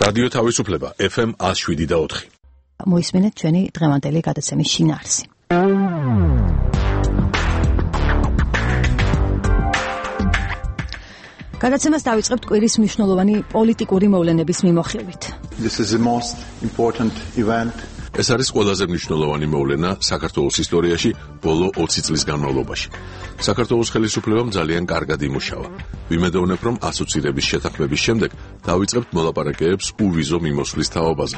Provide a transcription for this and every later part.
რადიო თავისუფლება FM 107.4. მოისმენთ ჩვენი დღევანდელი გადაცემის შინაარსი. გადაცემას დავიწყებთ კვირის მნიშვნელოვანი პოლიტიკური მოვლენების მიმოხილვით. This is the most important event. ეს არის ყველაზე მნიშვნელოვანი მოვლენა საქართველოს ისტორიაში ბოლო 20 წლის განმავლობაში. საქართველოს ხელისუფლებამ ძალიან კარგად იმუშავა. ვიმედოვნებ, რომ ასოცირების შეთანხმების შემდეგ დავიწყებთ მოლაპარაკებებს უვიზო მიმოსვლის თაობაზე.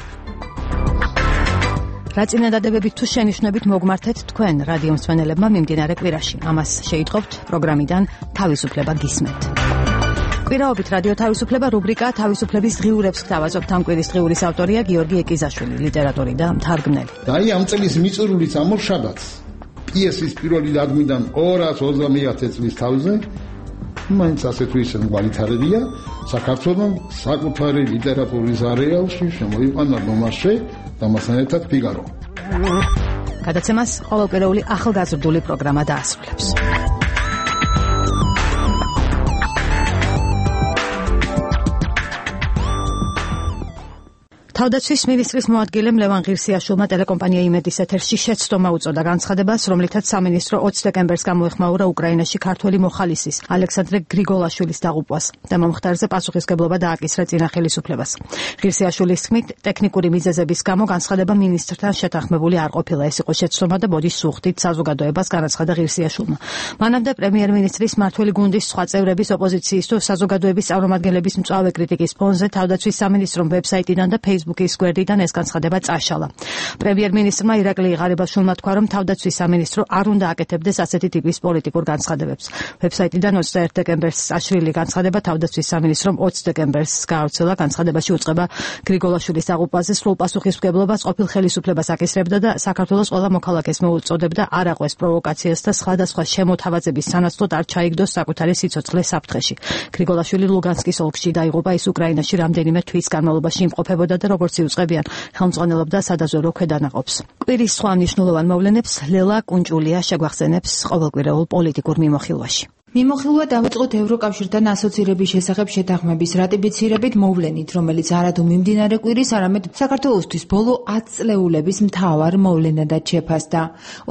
რა წინადადებებით თუ შენიშვნებით მოგმართეთ თქვენ რადიო მსმენელებმა მიმდინარე კვირაში. ამას შეიტყობთ პროგრამიდან თავისუფლება გისმენთ. კვირაობით რადიო თავისუფლება რუბრიკა თავისუფლების დღიურებს გთავაზობთ. ამ კვირის დღიურის ავტორია გიორგი ეკიზაშვილი, ლიტერატორი და მთარგმნელი. და აი ამ წლის მიწურულიც ამოშაბათს პიესის პირველი დადგმიდან 220 წლის თავზე მაინც ასე თუ ისე ვალითარებია საქართველოს საკუთარი ლიტერატურის არეალში შემოიყვანა ბომაშე და მასთან ერთად ფიგარო. გადაცემას ყოველკვირეული ახალგაზრდული პროგრამა დაასრულებს. თავდაცვის მინისტრის მოადგილემ ლევან ღირსიაშვილმა ტელეკომპანია იმედის ეთერში შეცდომა უწოდა განცხადებას, რომლითაც სამინისტრო 20 დეკემბერს გამოეხმაურა უკრაინაში ქართველი მოხალისის ალექსანდრე გრიგოლაშვილის დაღუპვას და მომხდარზე პასუხისგებლობა დააკისრა წინა ხელისუფლებას. ღირსიაშვილის თქმით, ტექნიკური მიზეზების გამო განცხადება მინისტრთან შეთანხმებული არ ყოფილა. ეს იყო შეცდომა და ბოდის სუხთით საზოგადოებას განაცხადა ღირსიაშვილმა. მანამდე პრემიერ-მინისტრის მმართველი გუნდის სხვა წევრების ოპოზიციის თუ საზოგადოების წარმომადგენლების მწვავე კრიტიკის ფონზე თავდაცვის სამინისტრომ ვებსაიტიდან და Facebook-ის გვერდიდან ეს განცხადება წაშალა. პრემიერ-მინისტრმა ირაკლი ღარიბაშვილმა თქვა, რომ თავდაცვის სამინისტრო არ უნდა აკეთებდეს ასეთი ტიპის პოლიტიკურ განცხადებებს. ვებსაიტიდან 21 დეკემბერს წაშლილი განცხადება თავდაცვის სამინისტრომ 20 დეკემბერს გაავრცელა. განცხადებაში უწყება გრიგოლაშვილის დაღუპვაზე სრულ პასუხისმგებლობას ყოფილ ხელისუფლებას აკისრებდა და საქართველოს ყველა მოქალაქეს მოუწოდებდა არ აყვეს პროვოკაციას და სხვადასხვა შემოთავაზების სანაცვლოდ არ ჩაიგდოს საკუთარი სიცოცხლე საფრთხეში. გრიგოლაშვილი ლუგანსკის ოლქში დაიღუპა, ის უკრაინაში რამდენიმე თვის განმავლობაში იმყოფებოდა და როგორც იუწყებიან ხელმძღვანელობდა სადაზვერვო ქვედანაყოფს. კვირის სხვა მნიშვნელოვან მოვლენებს ლელა კუნჭულია შეგვახსენებს ყოველკვირეულ პოლიტიკურ მიმოხილვაში. მიმოხილვა დავიწყოთ ევროკავშირთან ასოცირების შესახებ შეთანხმების რატიფიცირებით მოვლენით, რომელიც არადუ მიმდინარე კვირის, არამედ საქართველოსთვის ბოლო 10 წლეულების მთავარ მოვლენადაც შეფასდა.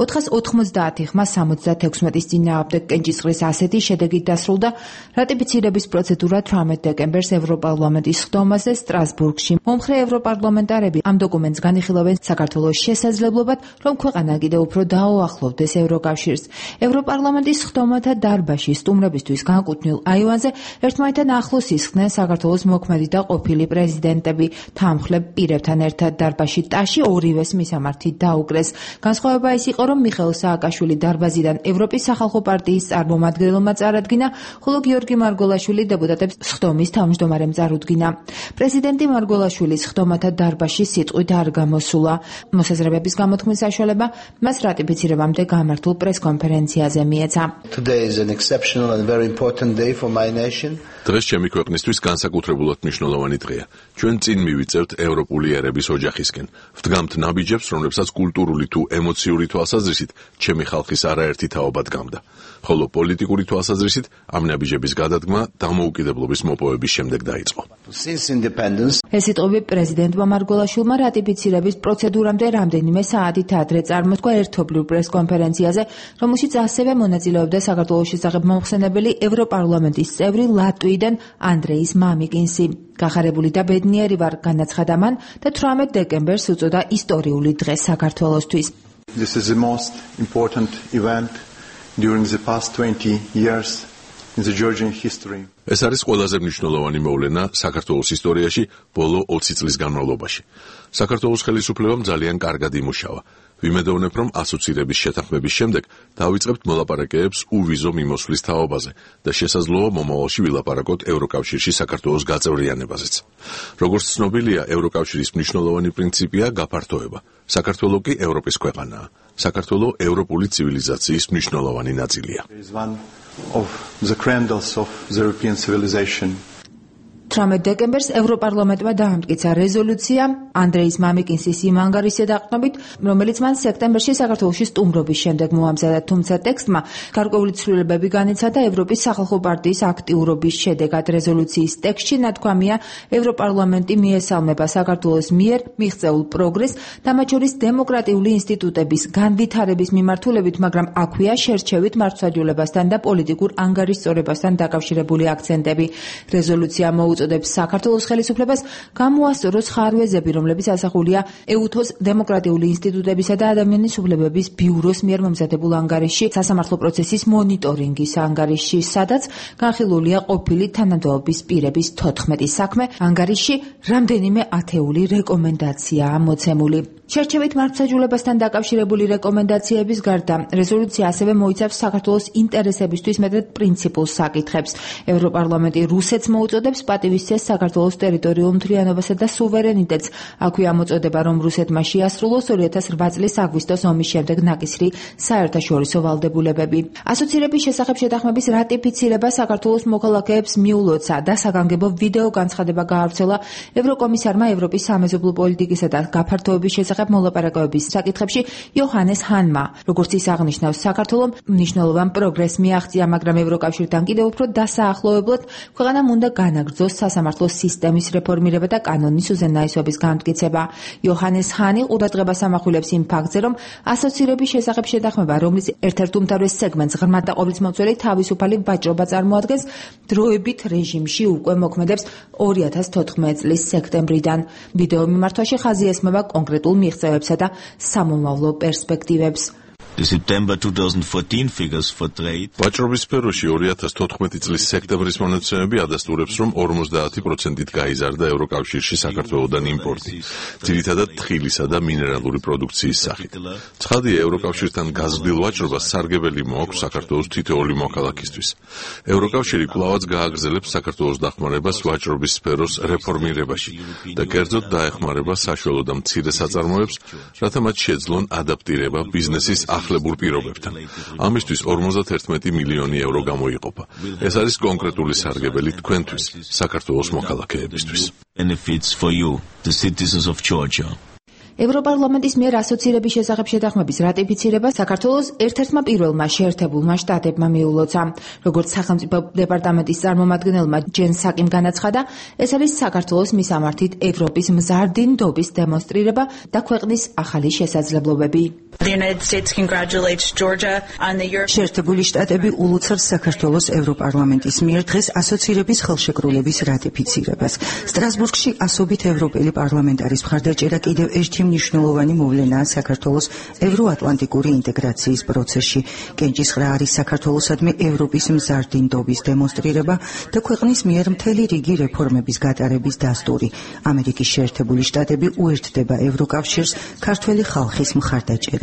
490 ხმა 76-ის წინააღმდეგ კენჭისყრის ასეთი შედეგით დასრულდა რატიფიცირების პროცედურა 18 დეკემბერს ევროპარლამენტის ხდომაზე სტრასბურგში. მომხრე ევროპარლამენტარები ამ დოკუმენტს განიხილავენ საქართველოს შესაძლებლობად, რომ ქვეყანა კიდევ უფრო დაუახლოვდეს ევროკავშირს. ევროპარლამენტის ხდომათა დარბაზში სტუმრებისთვის განკუთვნილ აივანზე ერთმანეთთან ახლოს ისხდნენ საქართველოს მოქმედი და ყოფილი პრეზიდენტები. თანმხლებ პირებთან ერთად დარბაზში ტაში ორივეს მისამართი დაუკრეს. განსხვავება ის იყო, რომ მიხეილ სააკაშვილი დარბაზიდან ევროპის სახალხო პარტიის წარმომადგენელმა წარადგინა, ხოლო გიორგი მარგოლაშვილი დეპუტატებს სხდომის თავმჯდომარემ წარუდგინა. პრეზიდენტი მარგოლაშვილის სხდომათა დარბაზში სიტყვით არ გამოსულა. მოსაზრებების გამოთქმის საშუალება მას რატიფიცირებამდე გამართულ პრესკონფერენციაზე მიეცა. Exceptional and very important day for my nation. დღეს ჩემი ქვეყნისთვის განსაკუთრებულად მნიშვნელოვანი დღეა. ჩვენ წინ მივიწევთ ევროპული ერების ოჯახისკენ. ვდგამთ ნაბიჯებს, რომლებსაც კულტურული თუ ემოციური თვალსაზრისით ჩემი ხალხის არაერთი თაობა დგამდა. ხოლო პოლიტიკური თვალსაზრისით ამ ნაბიჯების გადადგმა დამოუკიდებლობის მოპოვების შემდეგ დაიწყო. ეს სიტყვები პრეზიდენტმა მარგოლაშვილმა რატიფიცირების პროცედურამდე რამდენიმე საათით ადრე წარმოთქვა ერთობლივ პრესკონფერენციაზე, რომელშიც ასევე მონაწილეობდა საქართველოს შესახებ მომხსენებელი ევროპარლამენტის წევრი ლატვიიდან ანდრეის მამიკინსი. გახარებული და ბედნიერი ვარ, განაცხადა მან და 18 დეკემბერს უწოდა ისტორიული დღე საქართველოსთვის. This is the most important event during the past 20 years in the Georgian history. ეს არის ყველაზე მნიშვნელოვანი მოვლენა საქართველოს ისტორიაში ბოლო 20 წლის განმავლობაში. საქართველოს ხელისუფლებამ ძალიან კარგად იმუშავა. ვიმედოვნებ, რომ ასოცირების შეთანხმების შემდეგ დავიწყებთ მოლაპარაკებებს უვიზო მიმოსვლის თაობაზე და შესაძლოა მომავალში ვილაპარაკოთ ევროკავშირში საქართველოს გაწევრიანებაზეც. როგორც ცნობილია, ევროკავშირის მნიშვნელოვანი პრინციპია გაფართოება. საქართველო კი ევროპის ქვეყანაა. საქართველო ევროპული ცივილიზაციის მნიშვნელოვანი ნაწილია. 18 დეკემბერს ევროპარლამენტმა დაამტკიცა რეზოლუცია ანდრეის მამიკინსის იმ ანგარიშზე დაყრდნობით, რომელიც მან სექტემბერში საქართველოში სტუმრობის შემდეგ მოამზადა, თუმცა ტექსტმა გარკვეული ცვლილებები განიცადა ევროპის სახალხო პარტიის აქტიურობის შედეგად. რეზოლუციის ტექსტში ნათქვამია, ევროპარლამენტი მიესალმება საქართველოს მიერ მიღწეულ პროგრესს და მათ შორის დემოკრატიული ინსტიტუტების განვითარების მიმართულებით, მაგრამ აქვეა შერჩევით მართლმსაჯულებასთან და პოლიტიკურ ანგარიშწორებასთან დაკავშირებული აქცენტები. რეზოლუცია უწოდებს საქართველოს ხელისუფლებას გამოასწოროს ხარვეზები, რომლებიც ასახულია EUTHOS დემოკრატიული ინსტიტუტებისა და ადამიანის უფლებების ბიუროს მიერ მომზადებულ ანგარიშში, სასამართლო პროცესის მონიტორინგის ანგარიშში, სადაც განხილულია ყოფილი თანამდებობის პირების 14 საქმე. ანგარიშში რამდენიმე ათეული რეკომენდაციაა მოცემული. შერჩევით მართლმსაჯულებასთან დაკავშირებული რეკომენდაციების გარდა, რეზოლუცია ასევე მოიცავს საქართველოს ინტერესებისთვის მეტად პრინციპულ საკითხებს. ევროპარლამენტი რუსეთს მოუწოდებს პატივისცეს საქართველოს ტერიტორიულ მთლიანობასა და სუვერენიტეტს. აქვეა მოწოდება, რომ რუსეთმა შეასრულოს 2008 წლის აგვისტოს ომის შემდეგ ნაკისრი საერთაშორისო ვალდებულებები. ასოცირების შესახებ შეთანხმების რატიფიცირება საქართველოს მოქალაქეებს მიულოცა და საგანგებო ვიდეო განცხადება გაავრცელა ევროკომისარმა ევროპის სამეზობლო პოლიტიკისა და გაფართოების შესახებ მოლაპარაკებების საკითხებში იოჰანეს ჰანმა. როგორც ის აღნიშნავს, საქართველომ მნიშვნელოვან პროგრესს მიაღწია, მაგრამ ევროკავშირთან კიდევ უფრო დასაახლოებლად ქვეყანამ უნდა განაგრძოს სასამართლო სისტემის რეფორმირება და კანონის უზენაესობის განმტკიცება. იოჰანეს ჰანი ყურადღებას ამახვილებს იმ ფაქტზე, რომ ასოცირების შესახებ შეთანხმება, რომლის ერთ-ერთ უმთავრეს სეგმენტს ღრმად და ყოვლისმომცველი თავისუფალი ვაჭრობა წარმოადგენს, დროებით რეჟიმში უკვე მოქმედებს 2014 წლის სექტემბრიდან. ვიდეო მიმართვაში ხაზი ესმება კონკრეტულ მიღწევებსა და სამომავლო პერსპექტივებს. ვაჭრობის სფეროში 2014 წლის სექტემბრის მონაცემები ადასტურებს, რომ 50%-ით გაიზარდა ევროკავშირში საქართველოდან იმპორტი, ძირითადად თხილისა და მინერალური პროდუქციის სახით. ცხადია, ევროკავშირთან გაზრდილ ვაჭრობას სარგებელი მოაქვს საქართველოს თითოეული მოქალაქისთვის. ევროკავშირი კვლავაც გააგრძელებს საქართველოს დახმარებას ვაჭრობის სფეროს რეფორმირებაში და კერძოდ დაეხმარება საშუალო და მცირე საწარმოებს, რათა მათ შეძლონ ადაპტირება ბიზნესის ახლებურ პირობებთან. ამისთვის 51 მილიონი ევრო გამოიყოფა. ეს არის კონკრეტული სარგებელი თქვენთვის, საქართველოს მოქალაქეებისთვის. ევროპარლამენტის მიერ ასოცირების შესახებ შეთანხმების რატიფიცირება საქართველოს ერთ-ერთმა პირველმა შეერთებულმა შტატებმა მიულოცა. როგორც სახელმწიფო დეპარტამენტის წარმომადგენელმა ჯენ საკიმ განაცხადა, ეს არის საქართველოს მისამართით ევროპის მზარდი ნდობის დემონსტრირება და ქვეყნის ახალი შესაძლებლობები. შეერთებული შტატები ულოცავს საქართველოს ევროპარლამენტის მიერ დღეს ასოცირების ხელშეკრულების რატიფიცირებას. სტრასბურგში ასობით ევროპელი პარლამენტარის მხარდაჭერა კიდევ ერთი მნიშვნელოვანი მოვლენაა საქართველოს ევროატლანტიკური ინტეგრაციის პროცესში. კენჭისყრა არის საქართველოსადმი ევროპის მზარდი ნდობის დემონსტრირება და ქვეყნის მიერ მთელი რიგი რეფორმების გატარების დასტური. ამერიკის შეერთებული შტატები უერთდება ევროკავშირს ქართველი ხალხის მხარდაჭერაში.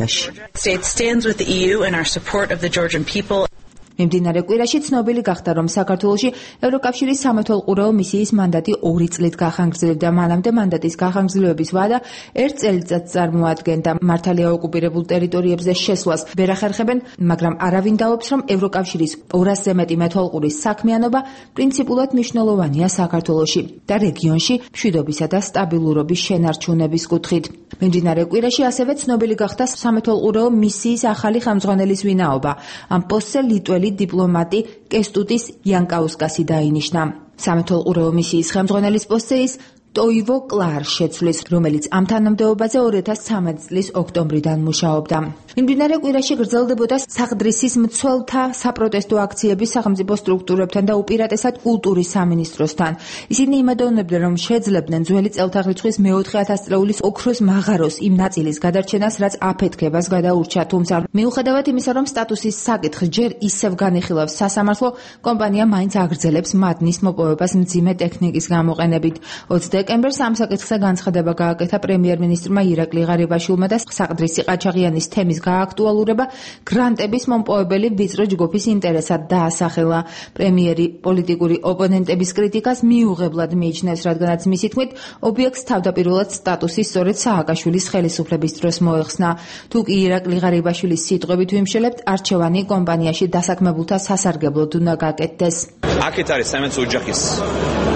მიმდინარე კვირაში ცნობილი გახდა, რომ საქართველოში ევროკავშირის სამეთვალყურეო მისიის მანდატი 2 წლით გახანგრძლივდა. მანამდე მანდატის გახანგრძლივების ვადა 1 წელიწადს წარმოადგენდა. მართალია ოკუპირებულ ტერიტორიებზე შესვლას ვერ ახერხებენ, მაგრამ არავინ დაობს, რომ ევროკავშირის 200-ზე მეტი მეთვალყურის საქმიანობა პრინციპულად მნიშვნელოვანია საქართველოში და რეგიონში მშვიდობისა და სტაბილურობის შენარჩუნების კუთხით. მიმდინარე კვირაში ასევე ცნობილი გახდა სამეთვალყურეო მისიის ახალი ხელმძღვანელის ვინაობა. ამ პოსტზე ლიტველი დიპლომატი კესტუტის იანკაუსკასი დაინიშნა. სამეთვალყურეო მისიის ხელმძღვანელის პოსტზე ის ტოივო კლარ შეცვლის, რომელიც ამ თანამდებობაზე 2013 წლის ოქტომბრიდან მუშაობდა. მიმდინარე კვირაში გრძელდებოდა საღდრისის მცველთა საპროტესტო აქციები სახელმწიფო სტრუქტურებთან და უპირატესად კულტურის სამინისტროსთან. ისინი იმედოვნებდნენ, რომ შეძლებდნენ ძველი წელთაღრიცხვის მე-4 ათასწლეულის ოქროს მაღაროს იმ ნაწილის გადარჩენას, რაც აფეთქებას გადაურჩა. თუმცა მიუხედავად იმისა, რომ სტატუსის საკითხი ჯერ ისევ განიხილავს სასამართლო, კომპანია მაინც აგრძელებს მადნის მოპოვებას მძიმე ტექნიკის გამოყენებით. 20 დეკემბერს ამ საკითხზე განცხადება გააკეთა პრემიერ-მინისტრმა ირაკლი ღარიბაშვილმა და საყდრისი ყაჩაღიანის თემის გააქტუალურება გრანტების მომპოვებელი ვიწრო ჯგუფის ინტერესად დაასახელა. პრემიერი პოლიტიკური ოპონენტების კრიტიკას მიუღებლად მიიჩნევს, რადგანაც მისი თქმით, ობიექტს თავდაპირველად სტატუსი სწორედ სააკაშვილის ხელისუფლების დროს მოეხსნა. თუ კი ირაკლი ღარიბაშვილის სიტყვებით ვიმშელებთ, არჩევანი კომპანიაში დასაქმებულთა სასარგებლოდ უნდა გაკეთდეს. აქეთ არის საიმედო ოჯახის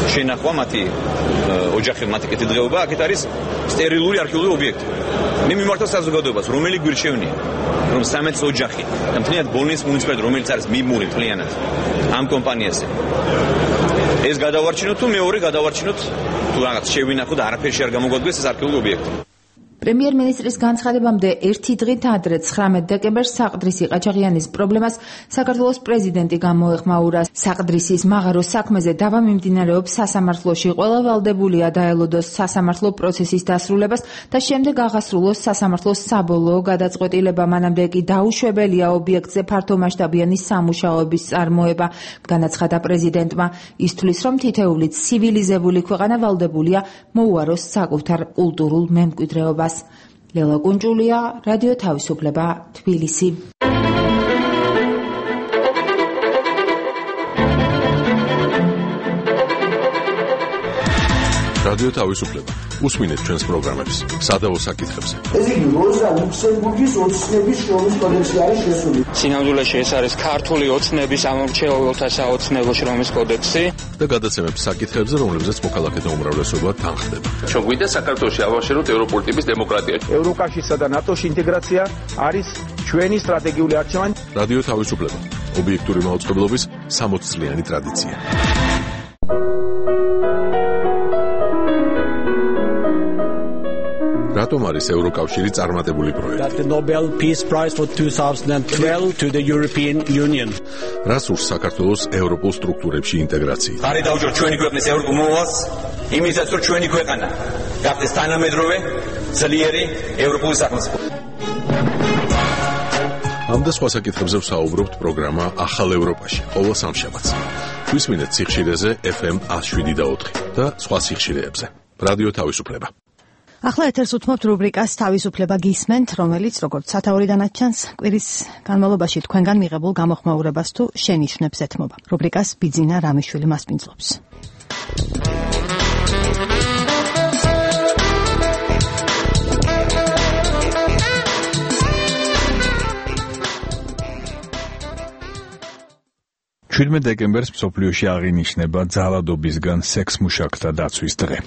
შენახვა მათი ოჯახი, მათი კეთილდღეობა, აქეთ არის სტერილური არქეოლოგიური ობიექტი. მე მიმართავ საზოგადოებას, რომელი გვირჩევნია, რომ 13 ოჯახი და მთლიანად ბოლნიის მუნიციპალიტეტი, რომელიც არის მიბმული მთლიანად ამ კომპანიაზე, ეს გადავარჩინოთ თუ მეორე გადავარჩინოთ თუ რაღაც შევინახოთ, არაფერში არ გამოგვადგეს ეს არქეოლოგიური ობიექტი. პრემიერ-მინისტრის განცხადებამდე ერთი დღით ადრე 19 დეკემბერს საყდრისი ყაჩაღიანის პრობლემას საქართველოს პრეზიდენტი გამოეხმაურა. საყდრისის მაღარო საქმეზე დავა მიმდინარეობს სასამართლოში. ყველა ვალდებულია დაელოდოს სასამართლო პროცესის დასრულებას და შემდეგ აღასრულოს სასამართლოს საბოლოო გადაწყვეტილება. მანამდე კი დაუშვებელია ობიექტზე ფართომასშტაბიანი სამუშაოების წარმოება. განაცხადა პრეზიდენტმა. ის თვლის, რომ თითეული ცივილიზებული ქვეყანა ვალდებულია მოუაროს საკუთარ კულტურულ მემკვიდრეობას. ლელა კუნჭულია, რადიო თავისუფლება, თბილისი. რადიო თავისუფლება. უსმინეთ ჩვენს პროგრამებს სადავო საკითხებზე. ეს იგი როზა ლუქსემბურგის ოცნების შრომის კოდექსი არის შესული. სინამდვილეში ეს არის ქართული ოცნების ამომრჩეველთა საოცნებო შრომის კოდექსი და გადაცემებს საკითხებზე, რომლებზეც მოქალაქეთა უმრავლესობა თანხდება. ჩვენ გვინდა საქართველოში ავაშენოთ ევროპული ტიპის დემოკრატია. ევროკავშირსა და ნატოში ინტეგრაცია არის ჩვენი სტრატეგიული არჩევანი. რადიო თავისუფლება. ობიექტური მაუწყებლობის 60 წლიანი ტრადიცია. რატომ არის ევროკავშირი წარმატებული პროექტი? The Nobel Peace Prize for 2012 to the European Union. რას ურს საქართველოს ევროპულ სტრუქტურებში ინტეგრაცია? ხარი დაუჯეროთ ჩვენი ქვეყნის ევროპულ მოვალს, იმისაც რომ ჩვენი ქვეყანა გახდეს თანამედროვე, ძლიერი ევროპული სახელმწიფო. ამ და სხვა საკითხებზე ვსაუბრობთ პროგრამა ახალ ევროპაში, ყოველ სამშაბათს. გვისმინეთ სიხშირეზე FM 107.4 და სხვა სიხშირეებზე. რადიო თავისუფლება. ახლა ეთერს უთმობთ რუბრიკას თავისუფლება გისმენთ, რომელიც როგორც სათაურიდან აჩანს, კვირის განმავლობაში თქვენგან მიღებულ გამოხმაურებას თუ შენიშვნებს ეთმობა. რუბრიკას ბიძინა რამიშვილი მასპინძლობს. დეკემბერს მსოფლიოში აღინიშნება ძალადობისგან სექსმუშაკთა დაცვის დღე.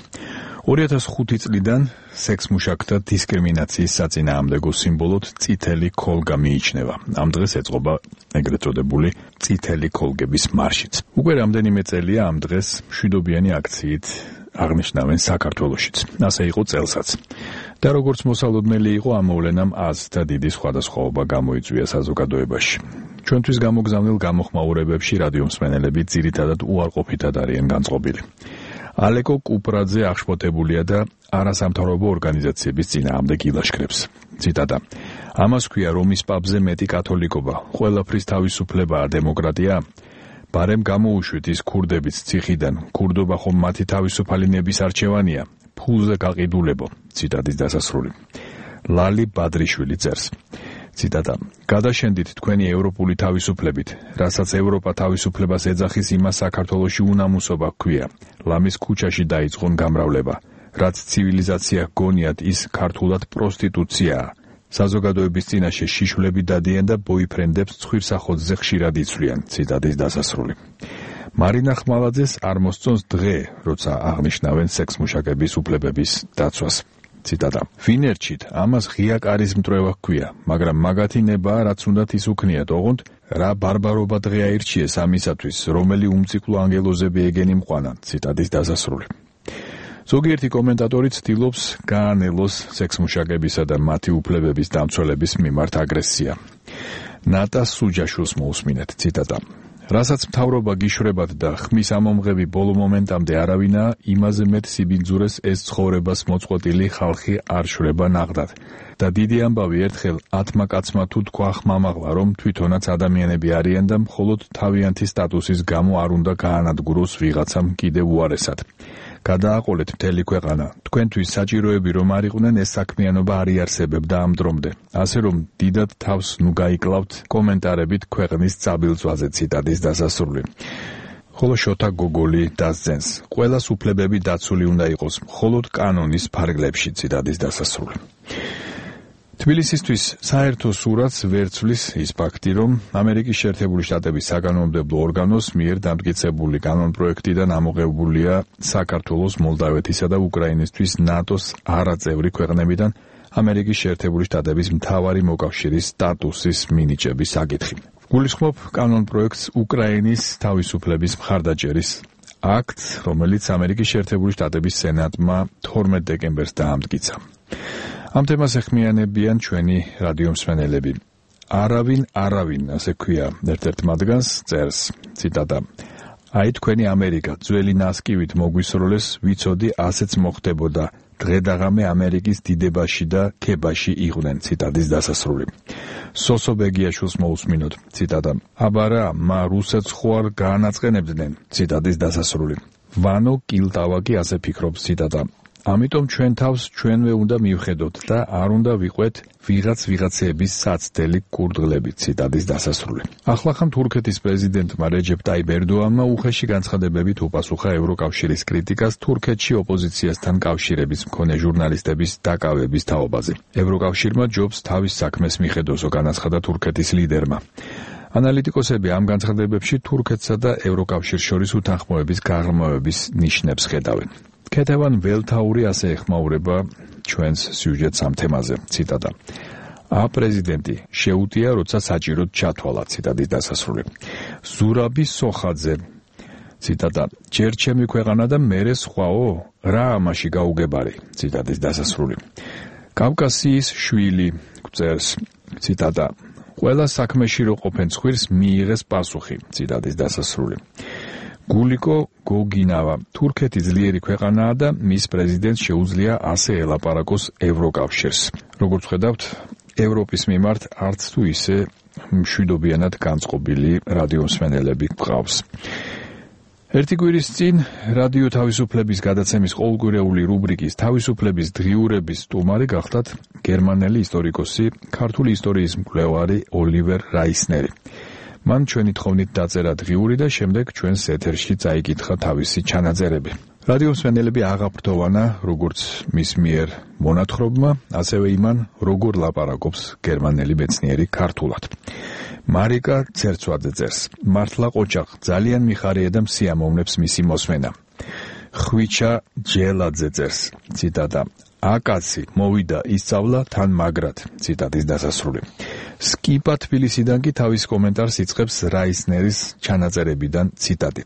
2005 წლიდან სექსმუშაკთა დისკრიმინაციის საწინააღმდეგო სიმბოლოდ წითელი ქოლგა მიიჩნევა. ამ დღეს ეწყობა ეგრეთ წოდებული წითელი ქოლგების მარშიც. უკვე რამდენიმე წელია ამ დღეს მშვიდობიანი აქციით აღნიშნავენ საქართველოშიც. ასე იყო წელსაც. და როგორც მოსალოდნელი იყო ამ მოვლენამ აზრთა დიდი სხვადასხვაობა გამოიწვია საზოგადოებაში. ჩვენთვის გამოგზავნილ გამოხმაურებებში რადიო მსმენელები ძირითადად უარყოფითად არიან განწყობილი. ალეკო კუპრაძე აღშფოთებულია და არასამთავრობო ორგანიზაციების წინააღმდეგ ილაშქრებს. ციტატა: ამას ქვია რომის პაპზე მეტი კათოლიკობა, ყველაფრის თავისუფლებაა დემოკრატია? ბარემ გამოუშვით ის ქურდებიც ციხიდან, ქურდობა ხომ მათი თავისუფალი ნების არჩევანია, ფულზე გაყიდულებო. ციტატის დასასრული. ლალი ბადრიშვილი წერს. ციტატა: გადაშენდით თქვენი ევროპული თავისუფლებით, რასაც ევროპა თავისუფლებას ეძახის, იმას საქართველოში უნამუსობა ჰქვია. ლამის ქუჩაში დაიწყონ გამრავლება. რაც ცივილიზაცია გონიათ, ის ქართულად პროსტიტუციაა. საზოგადოების წინაშე შიშვლები დადიან და ბოიფრენდებს ცხვირსახოძზე ხშირად იცვლიან. ციტატის დასასრული. მარინა ხმალაძეს არ მოსწონს დღე, როცა აღნიშნავენ სექსმუშაკების უფლებების დაცვას. ციტატა: ვინერჩით, ამას ღია კარის მტრევა ჰქვია, მაგრამ მაგათი ნება, რაც უნდათ ის უქნიათ, ოღონდ რა ბარბარობა დღე აირჩიეს ამისათვის, რომელი უმციკლო ანგელოზები ეგენი მყვანან. ციტატის დასასრული. ზოგიერთი კომენტატორი ცდილობს გაანელოს სექსმუშაკებისა და მათი უფლებების დამცველების მიმართ აგრესია. ნატა სუჯაშვილს მოусმინეთ. ციტატა: რასაც მთავრობა გიშვრებათ და ხმის ამომღები ბოლო მომენტამდე არავინაა, იმაზე მეტ სიბინძურეს ეს ცხოვრებას მოწყვეტილი ხალხი არ შვრება ნაღდად. და დიდი ამბავი ერთხელ 10 კაცმა თუ თქვა ხმამაღლა, რომ თვითონაც ადამიანები არიან და მხოლოდ თავიანთი სტატუსის გამო არ უნდა გაანადგუროს ვიღაცამ კიდევ უარესად. გადააყოლეთ მთელი ქვეყანა. თქვენთვის საჭიროები რომ არ იყვნენ, ეს საქმიანობა არ იარსებებდა ამ დრომდე. ასე რომ დიდად თავს ნუ გაიკლავთ კომენტარებით ქვეყნის წაბილწვაზე. ციტატის დასასრული. ხოლო შოთა გოგოლი დასძენს: ყველას უფლებები დაცული უნდა იყოს, მხოლოდ კანონის ფარგლებში. ციტატის დასასრული. თბილისისთვის საერთო სურათს ვერ ცვლის ის ფაქტი, რომ ამერიკის შეერთებული შტატების საკანონმდებლო ორგანოს მიერ დამტკიცებული კანონპროექტიდან ამოღებულია საქართველოს, მოლდავეთისა და უკრაინისთვის ნატოს არაწევრი ქვეყნებიდან ამერიკის შეერთებული შტატების მთავარი მოკავშირის სტატუსის მინიჭების საკითხი. გულისხმობ კანონპროექტს უკრაინის თავისუფლების მხარდაჭერის აქტს, რომელიც ამერიკის შეერთებული შტატების სენატმა 12 დეკემბერს დაამტკიცა. ამ თემას ეხმიანებიან ჩვენი რადიომსმენელები. არავინ, ასე ქვია ერთ-ერთ მათგანს, წერს, ციტატა: "აი თქვენი ამერიკა ძველი ნასკივით მოგვისროლეს, ვიცოდი ასეც მოხდებოდა. დღე-დაღამე ამერიკის დიდებაში და ქებაში იყვნენ", ციტატის დასასრული. სოსო ბეგიაშვილს მოусმინოთ, ციტატა: "აბარა, მა რუსეთს ხო არ გაანაწყენებდნენ", ციტატის დასასრული. ვანო კილტავაკი ასე ფიქრობს, ციტატა: "ამიტომ ჩვენ თავს ჩვენვე უნდა მივხედოთ და არ უნდა ვიყვეთ ვიღაცეების საცდელი კურდღლები", ციტატის დასასრული. ახლახან თურქეთის პრეზიდენტმა რეჯეპ ტაიპ ერდოანმა უხეში განცხადებებით უპასუხა ევროკავშირის კრიტიკას თურქეთში ოპოზიციასთან კავშირების მქონე ჟურნალისტების დაკავების თაობაზე. ევროკავშირმა ჯობს თავის საქმეს მიხედოსო, განაცხადა თურქეთის ლიდერმა. ანალიტიკოსები ამ განცხადებებში თურქეთსა და ევროკავშირს შორის უთანხმოების გაღრმავების ნიშნებს ხედავენ. ქეთევან ველთაური ასე ეხმაურება ჩვენს სიუჟეტს ამ თემაზე, ციტატა: "ა პრეზიდენტი შეუტია, როცა საჭიროდ ჩათვალა", ციტატის დასასრული. ზურაბი სოხაძე, ციტატა: "ჯერ ჩემი ქვეყანა და მერე სხვაო, რა ამაში გაუგებარი", ციტატის დასასრული. კავკასიის შვილი წერს, ციტატა: "ყველა საქმეში რო ყოფენ ცხვირს მიიღეს პასუხი", ციტატის დასასრული. გულიკო გოგინავა: "თურქეთი ძლიერი ქვეყანაა და მის პრეზიდენტს შეუძლია ასე ელაპარაკოს ევროკავშირს". როგორც ხედავთ, ევროპის მიმართ არც თუ ისე მშვიდობიანად განწყობილი რადიომსმენელები გვყავს. ერთი კვირის წინ რადიო თავისუფლების გადაცემის ყოველკვირეული რუბრიკის თავისუფლების დღიურების სტუმარი გახდათ გერმანელი ისტორიკოსი, ქართული ისტორიის მკვლევარი ოლივერ რაისნერი. მან ჩვენი თხოვნით დაწერა დღიური და შემდეგ ჩვენს ეთერში წაიკითხა თავისი ჩანაწერები. რადიომსმენელები აღაფრთოვანა როგორც მის მიერ მონათხრობმა, ასევე იმან, როგორ ლაპარაკობს გერმანელი მეცნიერი ქართულად. მარიკა ცერცვაძე წერს: "მართლა ყოჩაღ, ძალიან მიხარია და მსიამოვნებს მისი მოსმენა". ხვიჩა ჯელაძე წერს, ციტატა: "აკაცი მოვიდა ისწავლა თან მაგრად", ციტატის დასასრული. სკიპა თბილისიდან კი თავის კომენტარს იწყებს რაისნერის ჩანაწერებიდან ციტატით.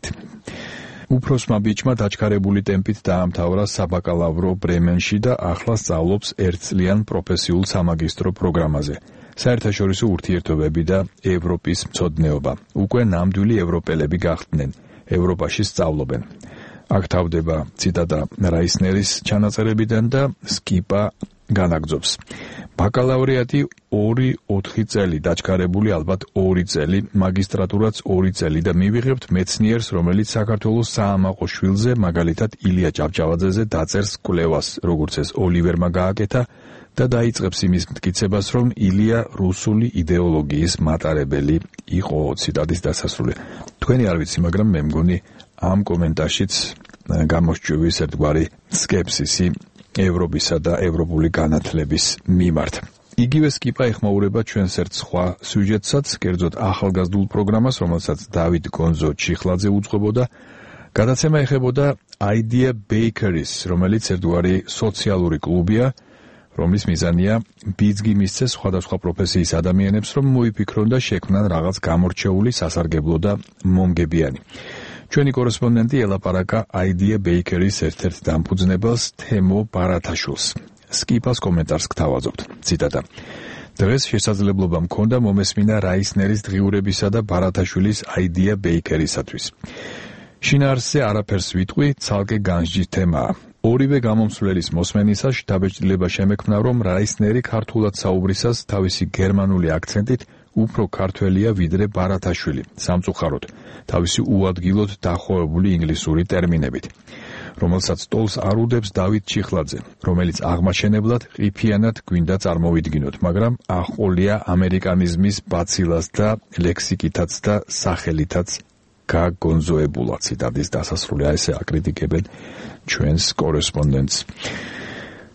უფროსმა ბიჭმა დაჩქარებული ტემპით დაამთავრა საბაკალავრო ბრემენში და ახლა სწავლობს ერთწლიან პროფესიულ სამაგისტრო პროგრამაზე. საერთაშორისო ურთიერთობები და ევროპის მცოდნეობა. უკვე ნამდვილი ევროპელები გახდნენ, ევროპაში სწავლობენ. აქ თავდება ციტატა რაისნერის ჩანაწერებიდან და სკიპა განაგძობს. ბაკალავრიატი 2-4 წელი, დაჩქარებული ალბათ 2 წელი, მაგისტრატურაც 2 წელი და მივიღებთ მეცნიერს, რომელიც საქართველოს საამაყო შვილზე, მაგალითად ილია ჭავჭავაძეზე დაწერს კვლევას, როგორც ეს ოლივერმა გააკეთა და დაიწყებს იმის მტკიცებას, რომ ილია რუსული იდეოლოგიის მატარებელი იყო, ციტატის დასასრული. თქვენი არ ვიცი, მაგრამ მე მგონი ამ კომენტარშიც გამოსჭვივის ერთგვარი სკეპსისი ევროპისა და ევროპული განათლების მიმართ. იგივე სკიპა ეხმაურება ჩვენს ერთ სხვა სიუჟეტსაც, კერძოდ ახალგაზრდულ პროგრამას, რომელსაც დავით გონზო ჩიხლაძე უძღვებოდა. გადაცემა ეხებოდა Idea Bakeries, რომელიც ერთგვარი სოციალური კლუბია, რომლის მიზანია ბიძგი მისცეს სხვადასხვა პროფესიის ადამიანებს, რომ მოიფიქრონ და შექმნან რაღაც გამორჩეული, სასარგებლო და მომგებიანი. ჩვენი კორესპონდენტი ელაპარაკა Idea Bakeries ერთ-ერთ დამფუძნებელს თემო ბარათაშვილს. სკიპას კომენტარს გთავაზობთ, ციტატა: "დღეს შესაძლებლობა მქონდა მომესმინა რაისნერის დღიურებისა და ბარათაშვილის Idea Bakeries-ისთვის. შინაარსზე არაფერს ვიტყვი, ცალკე განსჯის თემაა. ორივე გამომსვლელის მოსმენისას შთაბეჭდილება შემექმნა, რომ რაისნერი ქართულად საუბრისას თავისი გერმანული აქცენტით უფრო ქართველია ვიდრე ბარათაშვილი, სამწუხაროდ, თავისი უადგილოდ დახოვებული ინგლისური ტერმინებით, რომელსაც ტოლს არ უდებს დავით ჩიხლაძე, რომელიც აღმაშენებლად ყიფიანად გვინდა წარმოვიდგინოთ, მაგრამ აღყოლია ამერიკანიზმის ბაცილას და ლექსიკითაც და სახელითაც გაგონზოებულა", ციტატის დასასრული. ესე აკრიტიკებენ ჩვენს კორესპონდენტს.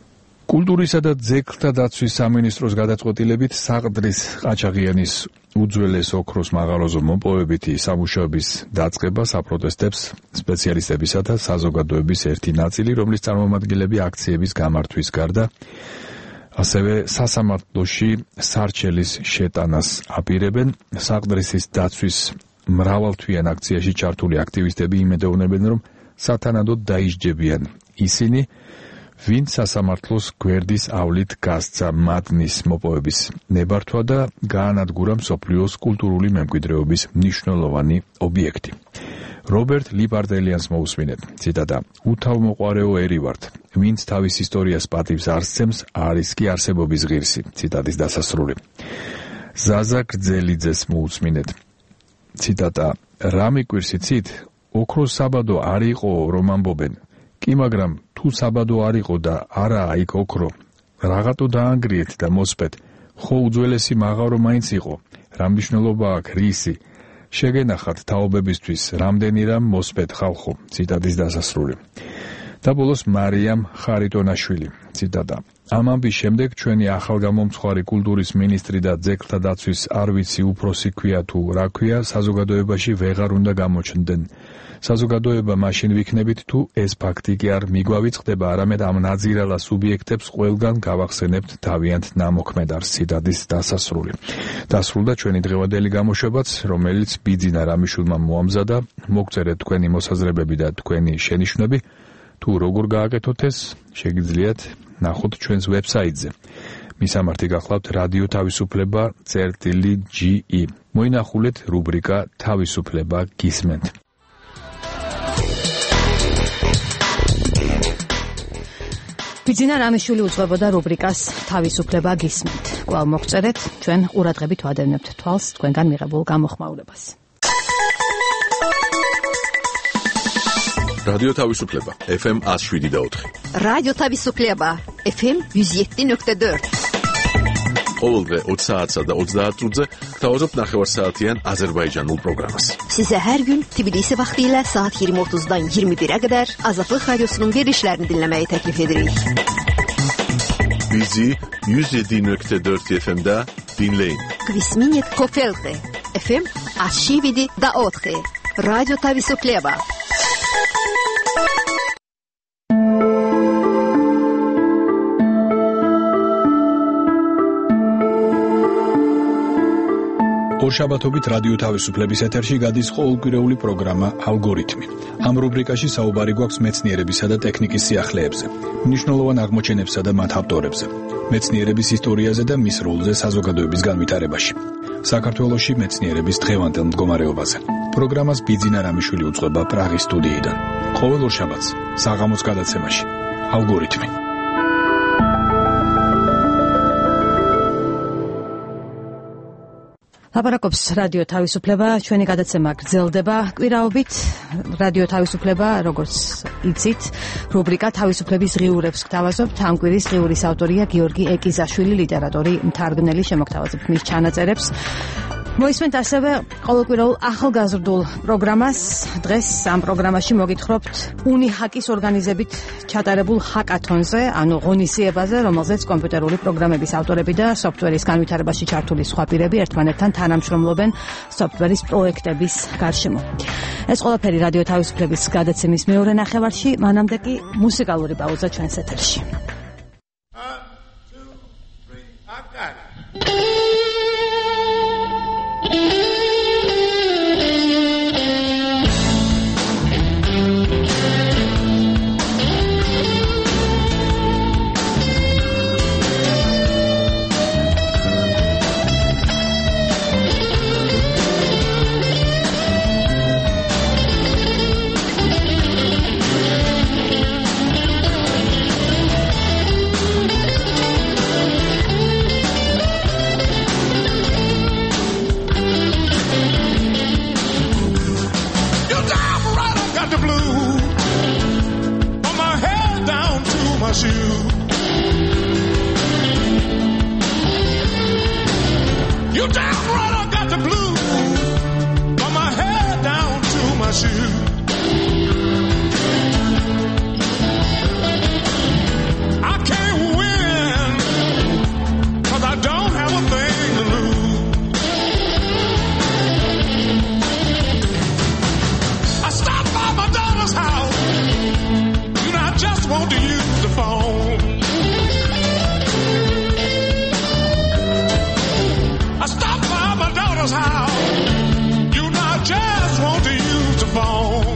კულტურისა და ძეგლთა დაცვის სამინისტროს გადაწყვეტილებით საყდრის ყაჩაღიანის უძველეს ოქროს მაღალოზო მოპოვებითი სამუშაოების დაწყება საპროტესტებს სპეციალისტებისა და საზოგადოების ერთი ნაწილი, რომლის წარმომადგენლები აქციების გამართვის გარდა ასევე სასამართლოში სარჩელის შეტანას აპირებენ. საყდრისის დაცვის მრავალთვიან აქციაში ჩართული აქტივისტები იმედოვნებენ, რომ სათანადოდ დაისჯებიან ისინი, ვინც სასამართლოს გვერდის ავლით გასცა მადნის მოპოვების ნებართვა და გაანადგურა მსოფლიოს კულტურული მემკვიდრეობის მნიშვნელოვანი ობიექტი. რობერტ ლიპარდელიანს მოусმინეთ. ციტატა: უთავმოყვარეო ერი ვართ, ვინც თავის ისტორიას პატივს არ სცემს, არის კი არსებობის ღირსი. ციტატის დასასრული. ზაზა გრძელიძეს მოусმინეთ. ციტატა: რა მიკვირს იცით? ოქროს საბადო არ იყო რომ ამბობენ. კი, მაგრამ თუ საბადო არ იყო და არაა იქ ოქრო, რაღაცო დაანგრიეთ და მოსპეთ, ხო უძველესი მაღარო მაინც იყო. რა მნიშვნელობა აქვს რისი? შეგენახათ თაობებისთვის რამდენი რამ მოსპეთ ხალხო. ციტატის დასასრული. და ბოლოს მარიამ ხარიტონაშვილი. ციტატა: ამ ამბის შემდეგ ჩვენი ახალგამომცხვარი კულტურის მინისტრი და ძეგლთა დაცვის არ ვიცი უფროსი ქვია თუ რა ქვია, საზოგადოებაში ვეღარ უნდა გამოჩნდნენ. საზოგადოება მაშინ ვიქნებით, თუ ეს ფაქტი კი არ მიგვავიწყდება, არამედ ამ ნაძირალა სუბიექტებს ყველგან გავახსენებთ თავიანთ ნამოქმედარს. ციტატის დასასრული. დასრულდა ჩვენი დღევანდელი გამოშვებაც, რომელიც ბიძინა რამიშვილმა მოამზადა. მოგწერეთ თქვენი მოსაზრებები და თქვენი შენიშვნები. თუ როგორ გააკეთოთ ეს, შეგიძლიათ ნახოთ ჩვენს ვებსაიტზე. მისამართი გახლავთ რადიო თავისუფლება.ge. მოინახულეთ რუბრიკა თავისუფლება გისმენთ. ბიძინა რამიშვილი უძღვებოდა რუბრიკას თავისუფლება გისმენთ. კვლავ მოგწერეთ, ჩვენ ყურადღებით ვადევნებთ თვალს თქვენგან მიღებულ გამოხმაურებას. რადიო თავისუფლება FM 107.4. რადიო თავისუფლება FM 107.4. ყოველდღე 20 საათსა და 30 წუთზე გთავაზობთ ნახევარსაათიან აზერბაიჯანულ პროგრამას. Size her gün Tbilisi vaxtilə saat 20:30-dan 21-ə qədər Azadlıq Radiosunun verilişlərini dinləməyi təklif edirik. Bizi 107.4 FM-də dinləyin. Kvisminit Kofelte FM 107.4. Radyo Tavisukleva. ორშაბათობით რადიო თავისუფლების ეთერში გადის ყოველკვირეული პროგრამა ალგორითმი. ამ რუბრიკაში საუბარი გვაქვს მეცნიერებისა და ტექნიკის სიახლეებზე, მნიშვნელოვან აღმოჩენებსა და მათ ავტორებზე, მეცნიერების ისტორიაზე და მის როლზე საზოგადოების განვითარებაში. საქართველოში მეცნიერების დღევანდელ მდგომარეობაზე. პროგრამას ბიძინა რამიშვილი უძღვება პრაღის სტუდიიდან. ყოველ ორშაბათს საღამოს გადაცემაში ალგორითმი. ლაპარაკობს რადიო თავისუფლება, ჩვენი გადაცემა გრძელდება კვირაობით. რადიო თავისუფლება, როგორც იცით, რუბრიკა თავისუფლების ღიურებს გთავაზობთ. ამ კვირის ღიურის ავტორია გიორგი ეკიზაშვილი, ლიტერატორი, მთარგმნელი. შემოგთავაზებთ მის ჩანაწერებს. მოისმენთ ასევე ყოველკვირეულ ახალგაზრდულ პროგრამას. დღეს ამ პროგრამაში მოგითხრობთ უნიჰაკის ორგანიზებით ჩატარებულ ჰაკათონზე, ანუ ღონისძიებაზე, რომელზეც კომპიუტერული პროგრამების ავტორები და სოფტვერის განვითარებაში ჩართული სხვა პირები ერთმანეთთან თანამშრომლობენ სოფტვერის პროექტების გარშემო. ეს ყველაფერი რადიო თავისუფლების გადაცემის მეორე ნახევარში, მანამდე კი მუსიკალური პაუზა ჩვენს ეთერში. phone.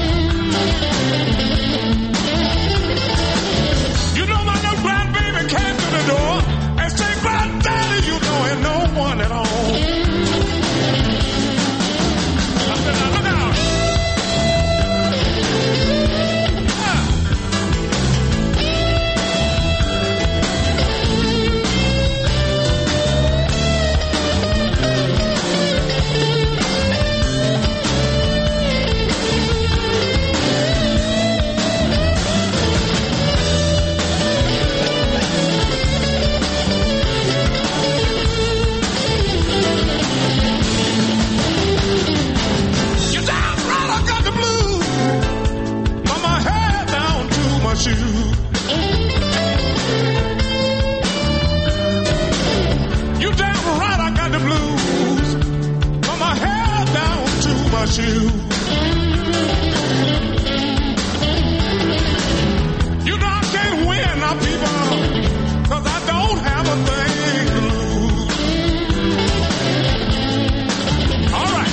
You know my little grandbaby came to the door and said, "Granddaddy, you know ain't no one at home." I said, "Now look out." You damn right I got the blues, from my hair down to my shoes. You know I can't win now, people, 'cause I don't have a thing to lose. All right.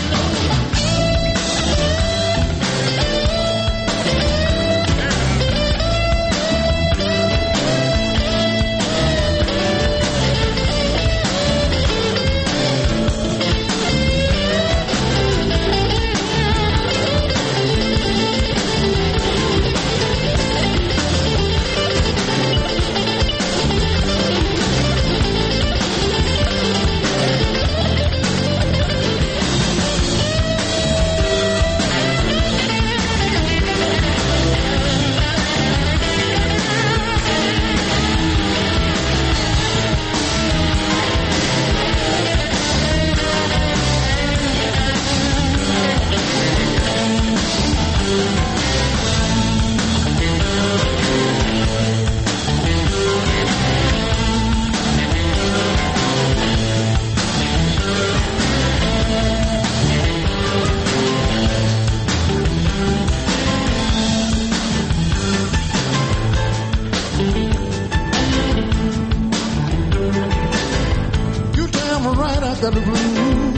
Got the blues.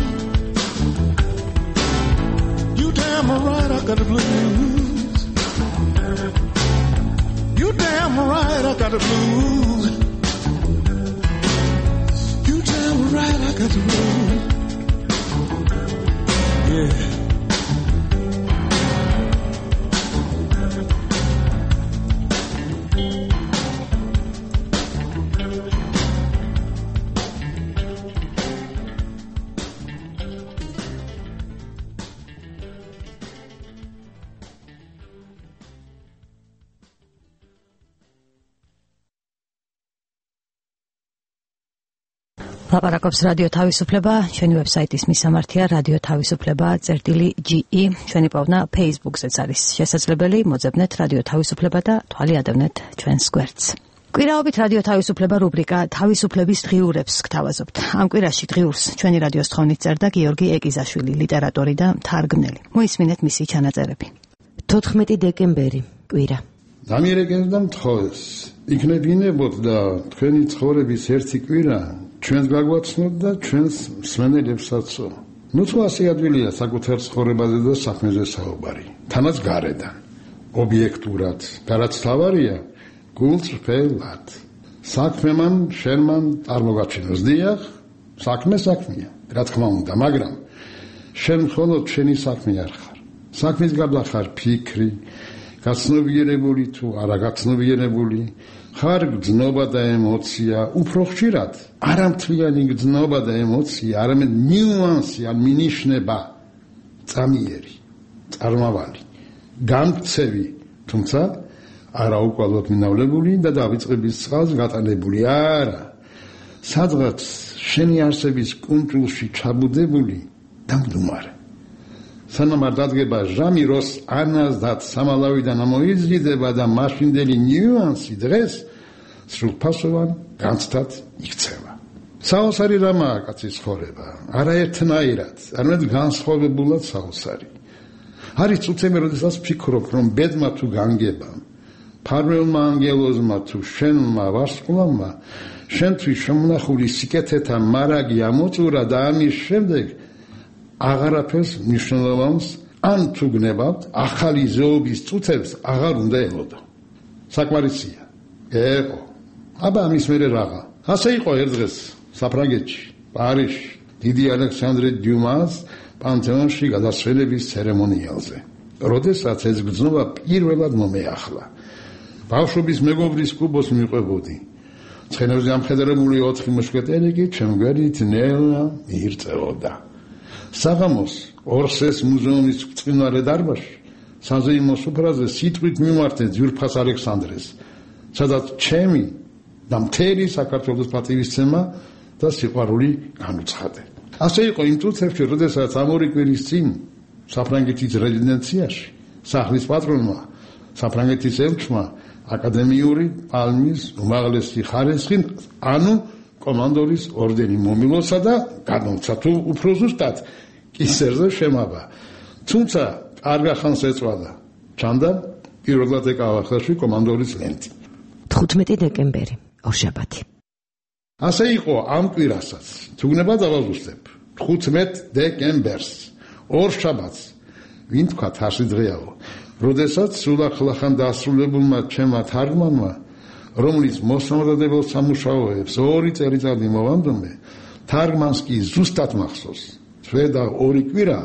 You damn right I got the blues. You damn right I got the blues. You damn right I got the blues. Yeah. ლაპარაკობს რადიო თავისუფლება, ჩვენი ვებსაიტის მისამართია radio-tavisupleba.ge, ჩვენი პოვნა Facebook-ზეც არის შესაძლებელი, მოძებნეთ რადიო თავისუფლება და თვალი ადევნეთ ჩვენს გვერდს. კვირაობით რადიო თავისუფლება რუბრიკა თავისუფლების დღიურებს გთავაზობთ. ამ კვირაში დღიურს ჩვენი რადიოს თხოვნით წერდა გიორგი ეკიზაშვილი, ლიტერატორი და მთარგმნელი. მოისმინეთ მისი ჩანაწერები. 14 დეკემბერი, კვირა. დამიერეგენდა მთხოვეს. იქნებინებოდა თქვენი ცხოვრების ერთი კვირა ჩვენს გაგვაცნოთ და ჩვენს მსმენელებსაც. ნუ თუ ასე ადვილია საკუთარ ცხოვრებაზე და საქმეზე საუბარი. თანაც გარედან, ობიექტურად, და რაც თავარია, გულწრფელად. საქმემან შენმან წარმოგაჩინოს. დიახ, საქმე საქმეა, რა თქმა უნდა, მაგრამ შენ მხოლოდ შენი საქმე არ ხარ. საქმის გარდა ხარ ფიქრი, გაცნობიერებული თუ არა გაცნობიერებული, ხარ გრძნობა და ემოცია, უფრო ხშირად არამთვლიანი გრძნობა და ემოცია, არამედ ნიუანსი ან მინიშნება, წამიერი, წარმავალი, გამქცევი, თუმცა არა უკვალოდ მინავლებული და დავიწყების წყალს გატანებული, არა, სადღაც შენი არსების კუნჭულში ჩაბუდებული და მდგომარე. სანამ არ დადგება ჟამი, როს ანას და სამალავიდან ამოიზრდება და მაშინდელი ნიუანსი დღეს სრულფასოვან განცდად იქცევა. საოცარი რამაა კაცის ცხოვრება, არაერთნაირად, არამედ განსხვავებულად საოცარი. არის წუთები, როდესაც ვფიქრობ, რომ ბედმა თუ განგებამ, ფარველმა ანგელოზმა თუ შენმა ვარსკვლავმა, შენთვის შემონახული სიკეთეთა მარაგი ამოწურა და ამის შემდეგ აღარაფერს მნიშვნელოვანს ან თუ გნებავთ, ახალი ზეობის წუთებს აღარ უნდა ელოდო. საკმარისია. ეკო. აბა ამის მერე რაღა. ასე იყო ერთ დღეს საფრანგეთში, პარიზში, დიდი ალექსანდრე დიუმას პანთეონში გადასვლების ცერემონიალზე. როდესაც ეს გრძნობა პირველად მომეახლა. ბავშვობის მეგობრის კუბოს მიყვებოდი. ცხენებზე ამხედრებული 4 მუშკეტერი კი ჩემგვერით ნელა მიირწეოდა. საღამოს ორსეს მუზეუმის წყინვალე დარბაზში საზეიმო სუფრაზე სიტყვით მიმართე ძვირფას ალექსანდრეს, სადაც ჩემი და მთელი საქართველოს პატივისცემა და სიყვარული განუცხადე. ასე იყო იმ წუთებში, როდესაც ამ 2 კვირის წინ საფრანგეთის რეზიდენციაში სახლის პატრონმა, საფრანგეთის ელჩმა აკადემიური პალმის უმაღლესი ხარისხი, ანუ კომანდორის ორდენი მომილოსა და გადმოცა თუ უფრო ზუსტად კისერზე შემაბა. თუმცა კარგ ხანს ეწვადა. ჩანდა პირველად ეკავა ხელში კომანდორის ლენტი. 15 დეკემბერი, ორშაბათი. ასე იყო ამ კვირასაც. თუ გნება დავაზუსტებ. 15 დეკემბერს, ორშაბათს. ვინ თქვა თარსი დღეაო? როდესაც სულახლახან დასრულებულმა ჩემმა თარგმანმა, რომლის მოსამზადებელ სამუშაოებს 2 წელიწადი მოვანდომე, თარგმანს კი ზუსტად მახსოვს. შვედა 2 კვირა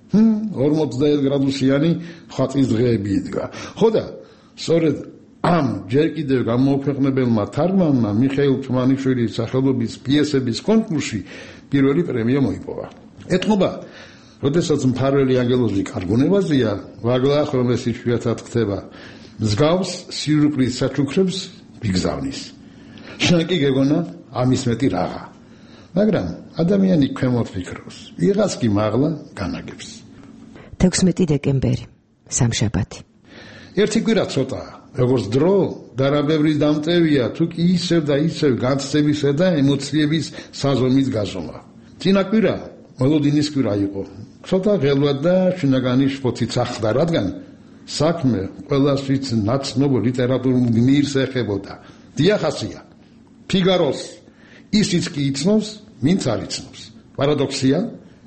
41 გრადუსიანი ხატის დღეები იდგა. ხო და სწორედ ამ ჯერ კიდევ გამოუქვეყნებელმა თარგმანმა მიხეილ თუმანიშვილის სახელობის პიესების კონკურსში პირველი პრემია მოიპოვა. ეთყობა, როდესაც მფარველი ანგელოზი კარგუნებაზეა, ვაგლახ რომ ეს იშვიათად ხდება, მსგავს სიურპრიზ საჩუქრებს ვიგზავნის. შენ კი გეგონა ამის მეტი რაღა. მაგრამ ადამიანი ქვემოთ ფიქრობს, ვიღაც კი მაღლა განაგებს. 16 დეკემბერი, სამშაბათი. ერთი კვირა ცოტაა, როგორც დრო და რა ბევრი დამტევია, თუ კი ისევ და ისევ განცდებისა და ემოციების საზომით გაზომა. წინა კვირა მოლოდინის კვირა იყო. ცოტა ღელვად და შინაგანი შფოთიც ახდა, რადგან საქმე ყველასთვის ნაცნობ ლიტერატურულ გმირს ეხებოდა. დიახასია, ფიგაროს ისიც კი იცნობს, ვინც არ იცნობს. პარადოქსია?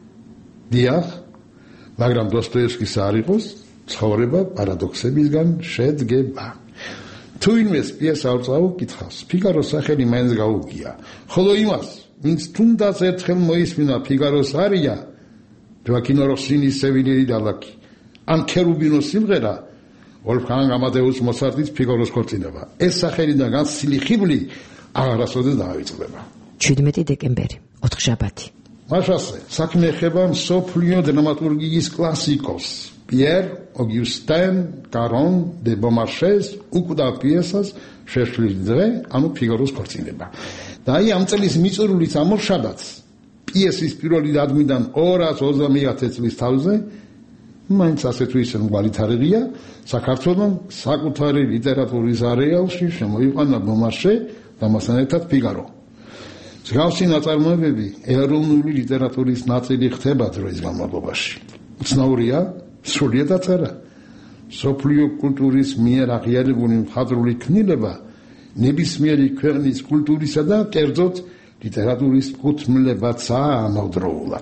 დიახ, მაგრამ დოსტოევსკის არ იყოს, ცხოვრება პარადოქსებისგან შედგება. თუ ვინმეს პიესა არ წაუკითხავს, ფიგაროს სახელი მაინც გაუგია. ხოლო იმას, ვინც თუნდაც ერთხელ მოისმინა ფიგაროს არია, ჯოაკინო როსინის სევილიერი დალაკი, ან ქერუბინოს სიმღერა, ვოლფგანგ ამადეუს მოცარტის ფიგაროს ქორწინება. ეს სახელი და განსილი ხიბლი აღარასოდეს დაავიწყდება. 17 დეკემბერი, ოთხშაბათი. მაშასე, საქმე ეხება მსოფლიო დრამატურგიის კლასიკოს Pierre Augustin Caron de Beaumarchais უკუდა პიესას შეშლის დღე, ანუ ფიგაროს ქორწინება. და აი ამ წლის მიწურულის ამორშაბათს პიესის პირველი დადგმიდან 220.000 წლის თავზე მაინც ასე თუ ისე მგვალითარიღია, საქართველოს საკუთარი ლიტერატურის არეალში შემოიყვანა Beaumarchais და მასთან ერთად ფიგარო. მსგავსი ნაწარმოებები ეროვნული ლიტერატურის ნაწილი ხდება დროის განმავლობაში. უცნაურია სრულიად აწერა. სოფლიო კულტურის მიერ აღიარებული მხატვრული ქმნილება ნებისმიერი ქვეყნის კულტურისა და კერძოდ ლიტერატურის კუთვნილებაცაა ამავდროულად.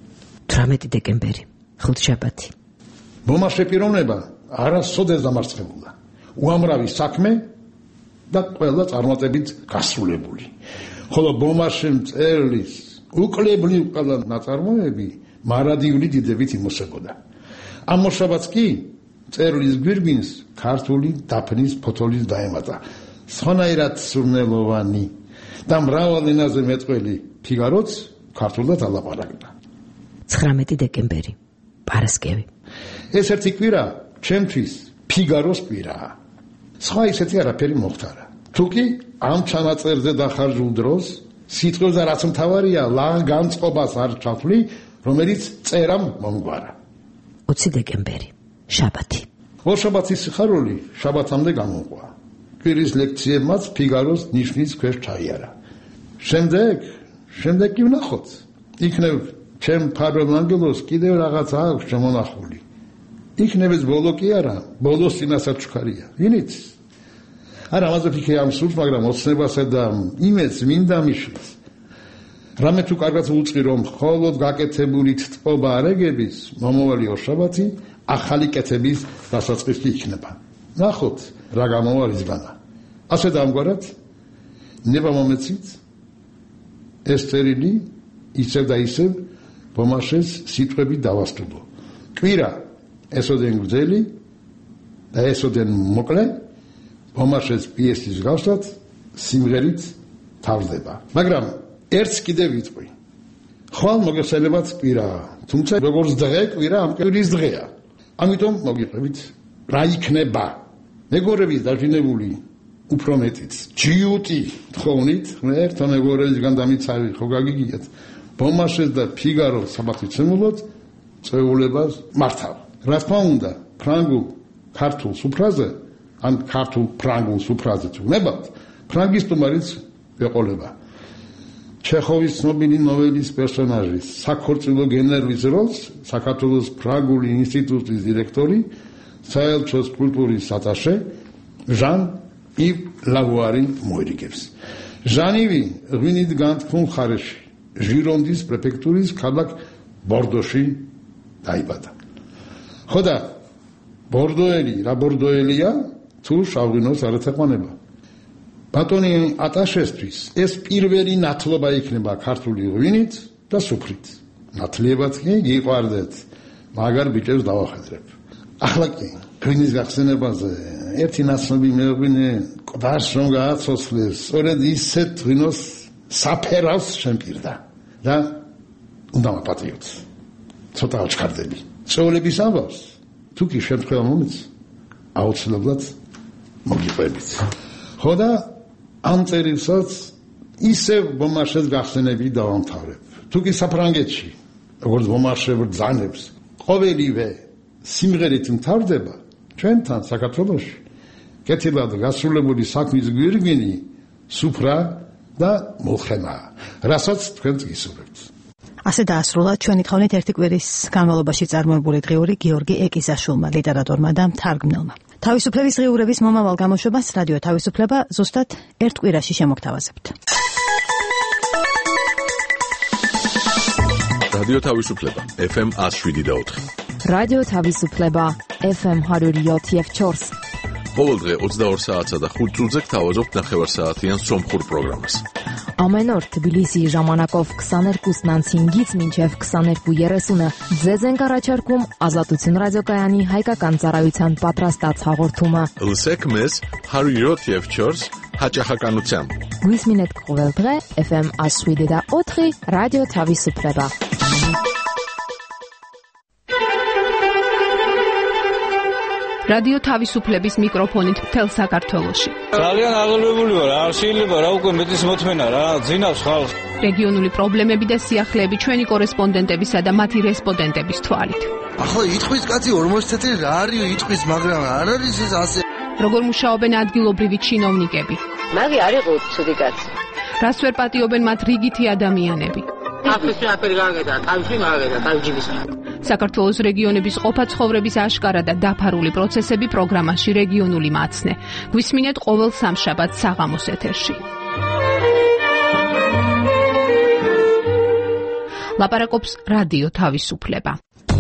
18 დეკემბერი, ხუთშაბათი. Beaumarchais პიროვნება არასოდეს დამარცხებულა. უამრავი საქმე და ყველა წარმატებით გასრულებული. ხოლო Beaumarchais მწერლის უკლებლივ ყველა ნაწარმოები მარადიული დიდებით იმოსებოდა. ამ მოშაბათს კი მწერლის გვირგვინს ქართული დაფნის ფოთოლის დაემატა. სხვანაირად სურნელოვანი და მრავალ ენაზე მეტყველი ფიგაროც ქართულად ალაპარაკდა. 19 დეკემბერი, პარასკევი. ეს ერთი კვირა ჩემთვის ფიგაროს კვირაა. სხვა ისეთი არაფერი მოხდარა. თუკი ამ ჩანაწერზე დახარჯულ დროს სიტყვებზე რაც მთავარია განწყობას არ ჩათვლი, რომელიც წერამ მომგვარა. 20 დეკემბერი, შაბათი. ორშაბათის სიხარული შაბათამდე გამოყვა. კვირის ლექციებმაც ფიგაროს ნიშნის ქვეშ ჩაიარა. შემდეგ კი ვნახოთ. იქნებ ჩემ მფარველ ანგელოზს კიდევ რაღაც აქვს შემონახული. იქნებ ეს ბოლო კი არა, ბოლოს წინასაც ჩქარია. ვინიც? არა, ამაზე ფიქრი ამ სურს, მაგრამ ოცნებასა და იმედს მინდა მიშლის. რამე თუ კარგად უწყი, რომ მხოლოდ გაკეთებული თწობა არ ეგების, მომავალი ორშაბათი ახალი კეთების დასაწყისი იქნება. ნახოთ, რა გამოარის განა. ასე დამგვარად ნებამომეცით ეს წერილი ისევ და ისევ ბომაშეს სიტყვები დავასტურლო. კვირა ესოდენ გრძელი და ესოდენ მოკლე ბომაშეს პიესის გავსად სიმღერით თავდება. მაგრამ ერთს კიდე ვიტყვი. ხვალ მოგესალმებათ კვირაა, თუმცა როგორც დღე კვირა ამ კვირის დღეა. ამიტომ მოგიყვებით რა იქნება. მეგობრების დაჟინებული უფრო მეტიც ჯიუტი თხოვნით, ერთ მეგობრებისგან დამიცავი ხო გაგიგიათ. ბომაშეს და ფიგაროს საბათიცემულოდ წვეულებას მართავ. რა თქმა უნდა, ფრანგულ ქართულ სუფრაზე, ან ქართულ ფრანგულ სუფრაზე თუ გნებავთ, ფრანგის სტუმარიც ეყოლება. ჩეხოვის ცნობილი ნოველის პერსონაჟის, საქორწილო გენერლის როლს საქართველოს ფრანგული ინსტიტუტის დირექტორი, საელჩოს კულტურის ატაშე ჟან-ივ ლავუარი მოირიგებს. ჟანივი ღვინით განთქმულ მხარეში, ჟირონდის პრეფექტურის ქალაქ ბორდოში დაიბადა. ხო და ბორდოელი რა ბორდოელია თუ შავღვინოს არ ეთაყვანება. ბატონი ატაშესთვის ეს პირველი ნათლობა იქნება ქართული ღვინით და სუფრით. ნათლიებად კი გიყვარდეთ, მაგარ ბიჭებს დავახედრებ. ახლა კი ღვინის გახსენებაზე ერთი ნაცნობი მეღვინე ყდას რომ გააცოცხლეს, სწორედ ისეთ ღვინოს საფერავს შემპირდა და უნდა მაპატიოთ. ცოტა აჩქარდები. წეულების ამბავს თუ კი შემთხვევა მომეც აუცილებლად მოგიყვებით. ხო და ამ წერილსაც ისევ ბომაშეს გახსენები დავამთავრებ. თუ კი საფრანგეთში, როგორც ბომაშე ბრძანებს, ყოველივე სიმღერით მთავრდება, ჩვენთან საქართველოში კეთილად გასრულებული საქმის გვირგვინი, სუფრა და მოხენა, რასაც თქვენ გისურვებთ. ასე დაასრულა ჩვენი თხოვნით ერთი კვირის განმავლობაში წარმოებული დღიური გიორგი ეკიზაშვილმა, ლიტერატორმა და მთარგმნელმა. თავისუფლების დღიურების მომავალ გამოშვებას რადიო თავისუფლება ზუსტად ერთ კვირაში შემოგთავაზებთ. რადიო თავისუფლება FM 107.4. რადიო თავისუფლება FM 107.4. ყოველდღე 22 საათსა და 5 წუთზე გთავაზობთ ნახევარსაათიან სომხურ პროგრამას. Ամեն օր Թբիլիսի ժամանակով 22-ից 5-ից մինչև 22:30 ձեզ ենք առաջարկում Ազատություն ռադիոկայանի հայկական ծառայության պատրաստած հաղորդումը։ Լսեք մեզ 107.4 հաճախականությամբ։ Գույսմինետ կողել դրե FM 107.4 ռադիո Թավիսուփլեբա։ რადიო თავისუფლების მიკროფონით მთელ საქართველოში. ძალიან აღელვებული ვარ, არ შეიძლება რა უკვე მეტის მოთმენა რა, ძინავს ხალხს. რეგიონული პრობლემები და სიახლეები ჩვენი კორესპონდენტებისა და მათი რესპონდენტების თვალით. ახლა იტყვის კაცი 40 წელი რა არის იტყვის, მაგრამ არ არის ეს ასე. როგორ მუშაობენ ადგილობრივი ჩინოვნიკები? მაგი არ იყო ცუდი კაცი. რას ვერ პატიობენ მათ რიგითი ადამიანები? აფრიკაში აფერი გაგედა, თავში მაგედა, თავჯიბის. საქართველოს რეგიონების ყოფა ცხოვრების აშკარა და დაფარული პროცესები პროგრამაში რეგიონული მაცნე. გვისმინეთ ყოველ სამშაბათს საღამოს ეთერში. ლაპარაკობს რადიო თავისუფლება.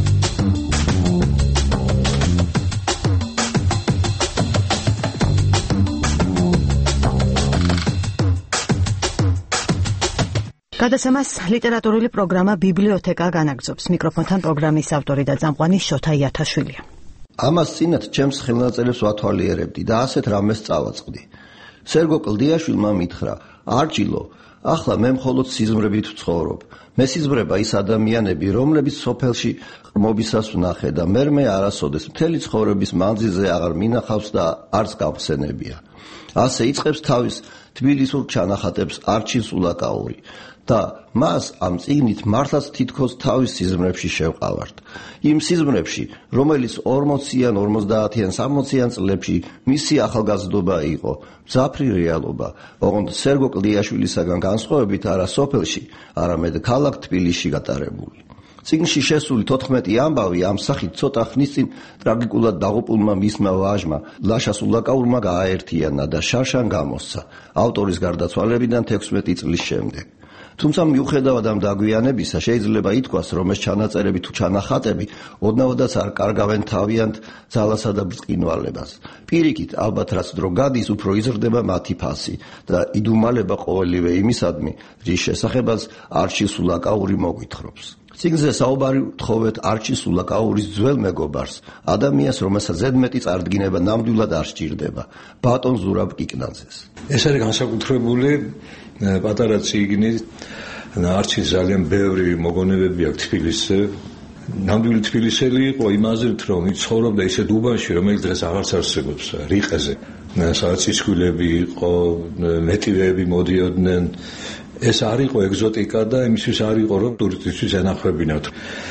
გადაცემას ლიტერატურული პროგრამა ბიბლიოთეკა განაგრძობს. მიკროფონთან პროგრამის ავტორი და წამყვანი შოთა იათაშვილია. ამას წინათ ჩემს ხელნაწერებს ვათვალიერებდი და ასეთ რამეს წავაწყდი. სერგო კლდიაშვილმა მითხრა: "არჯილო, ახლა მე მხოლოდ სიზმრებით ვცხოვრობ. მე სიზმრება ის ადამიანები, რომლებიც სოფელში ყრმობისას ვნახე და მე არასოდეს მთელი ცხოვრების მანძილზე აღარ მინახავს და არც გავხსენებია." ასე იწყებს თავის თბილისურ ჩანახატებს არჩილ სულაკაური. და მას ამ წიგნით მართლაც თითქოს თავის სიზმრებში შევყავართ. იმ სიზმრებში, რომელიც 40-იან, 50-იან, 60-იან წლებში მისი ახალგაზრდობა იყო, მძაფრი რეალობა, ოღონდ სერგო კლდიაშვილისაგან განსხვავებით არა სოფელში, არამედ ქალაქ თბილისში გატარებული. წიგნში შესული 14 ამბავი ამ სახით ცოტა ხნის წინ ტრაგიკულად დაღუპულმა მისმა ვაჟმა ლაშა სულაკაურმა გააერთიანა და შარშან გამოსცა ავტორის გარდაცვალებიდან 16 წლის შემდეგ. თუმცა მიუხედავად ამ დაგვიანებისა შეიძლება ითქვას, რომ ეს ჩანაწერები თუ ჩანახატები ოდნავადაც არ კარგავენ თავიანთ ძალასა და ბრწყინვალებას. პირიქით, ალბათ რაც დრო გადის, უფრო იზრდება მათი ფასი და იდუმალება ყოველივე იმისადმი, რის შესახებაც არჩილ სულაკაური მოგვითხრობს. წიგნზე საუბარი ვთხოვეთ არჩილ სულაკაურის ძველ მეგობარს, ადამიანს, რომელსაც ზედმეტი წარდგინება ნამდვილად არ სჭირდება, ბატონ ზურაბ კიკნაძეს. ეს არის განსაკუთრებული პატარა წიგნი, არჩილს ძალიან ბევრი მოგონებები აქვს თბილისზე. ნამდვილი თბილისელი იყო იმაზრით, რომ ცხოვრობდა ისეთ უბანში, რომელიც დღეს აღარც არსებობს, რიყეზე. სადაც ცისქვილები იყო, მეტივეები მოდიოდნენ. ეს არ იყო ეგზოტიკა და იმისთვის არ იყო, რომ ტურისტისთვის ენახებინათ.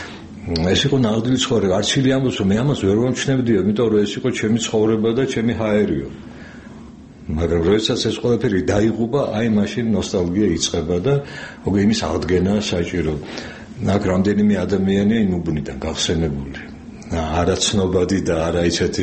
ეს იყო ნამდვილი ცხოვრება. არჩილი ამბობს, რომ მე ამას ვერ ვამჩნევდია, იმიტომ რომ ეს იყო ჩემი ცხოვრება და ჩემი ჰაერიო. მაგრამ როდესაც ეს ყველაფერი დაიღუპა, აი მაშინ ნოსტალგია იწყება და მოგე იმის აღდგენა საჭირო. აქ რამდენიმე ადამიანია იმ უბნიდან გახსენებული. არაცნობადი და არა ისეთი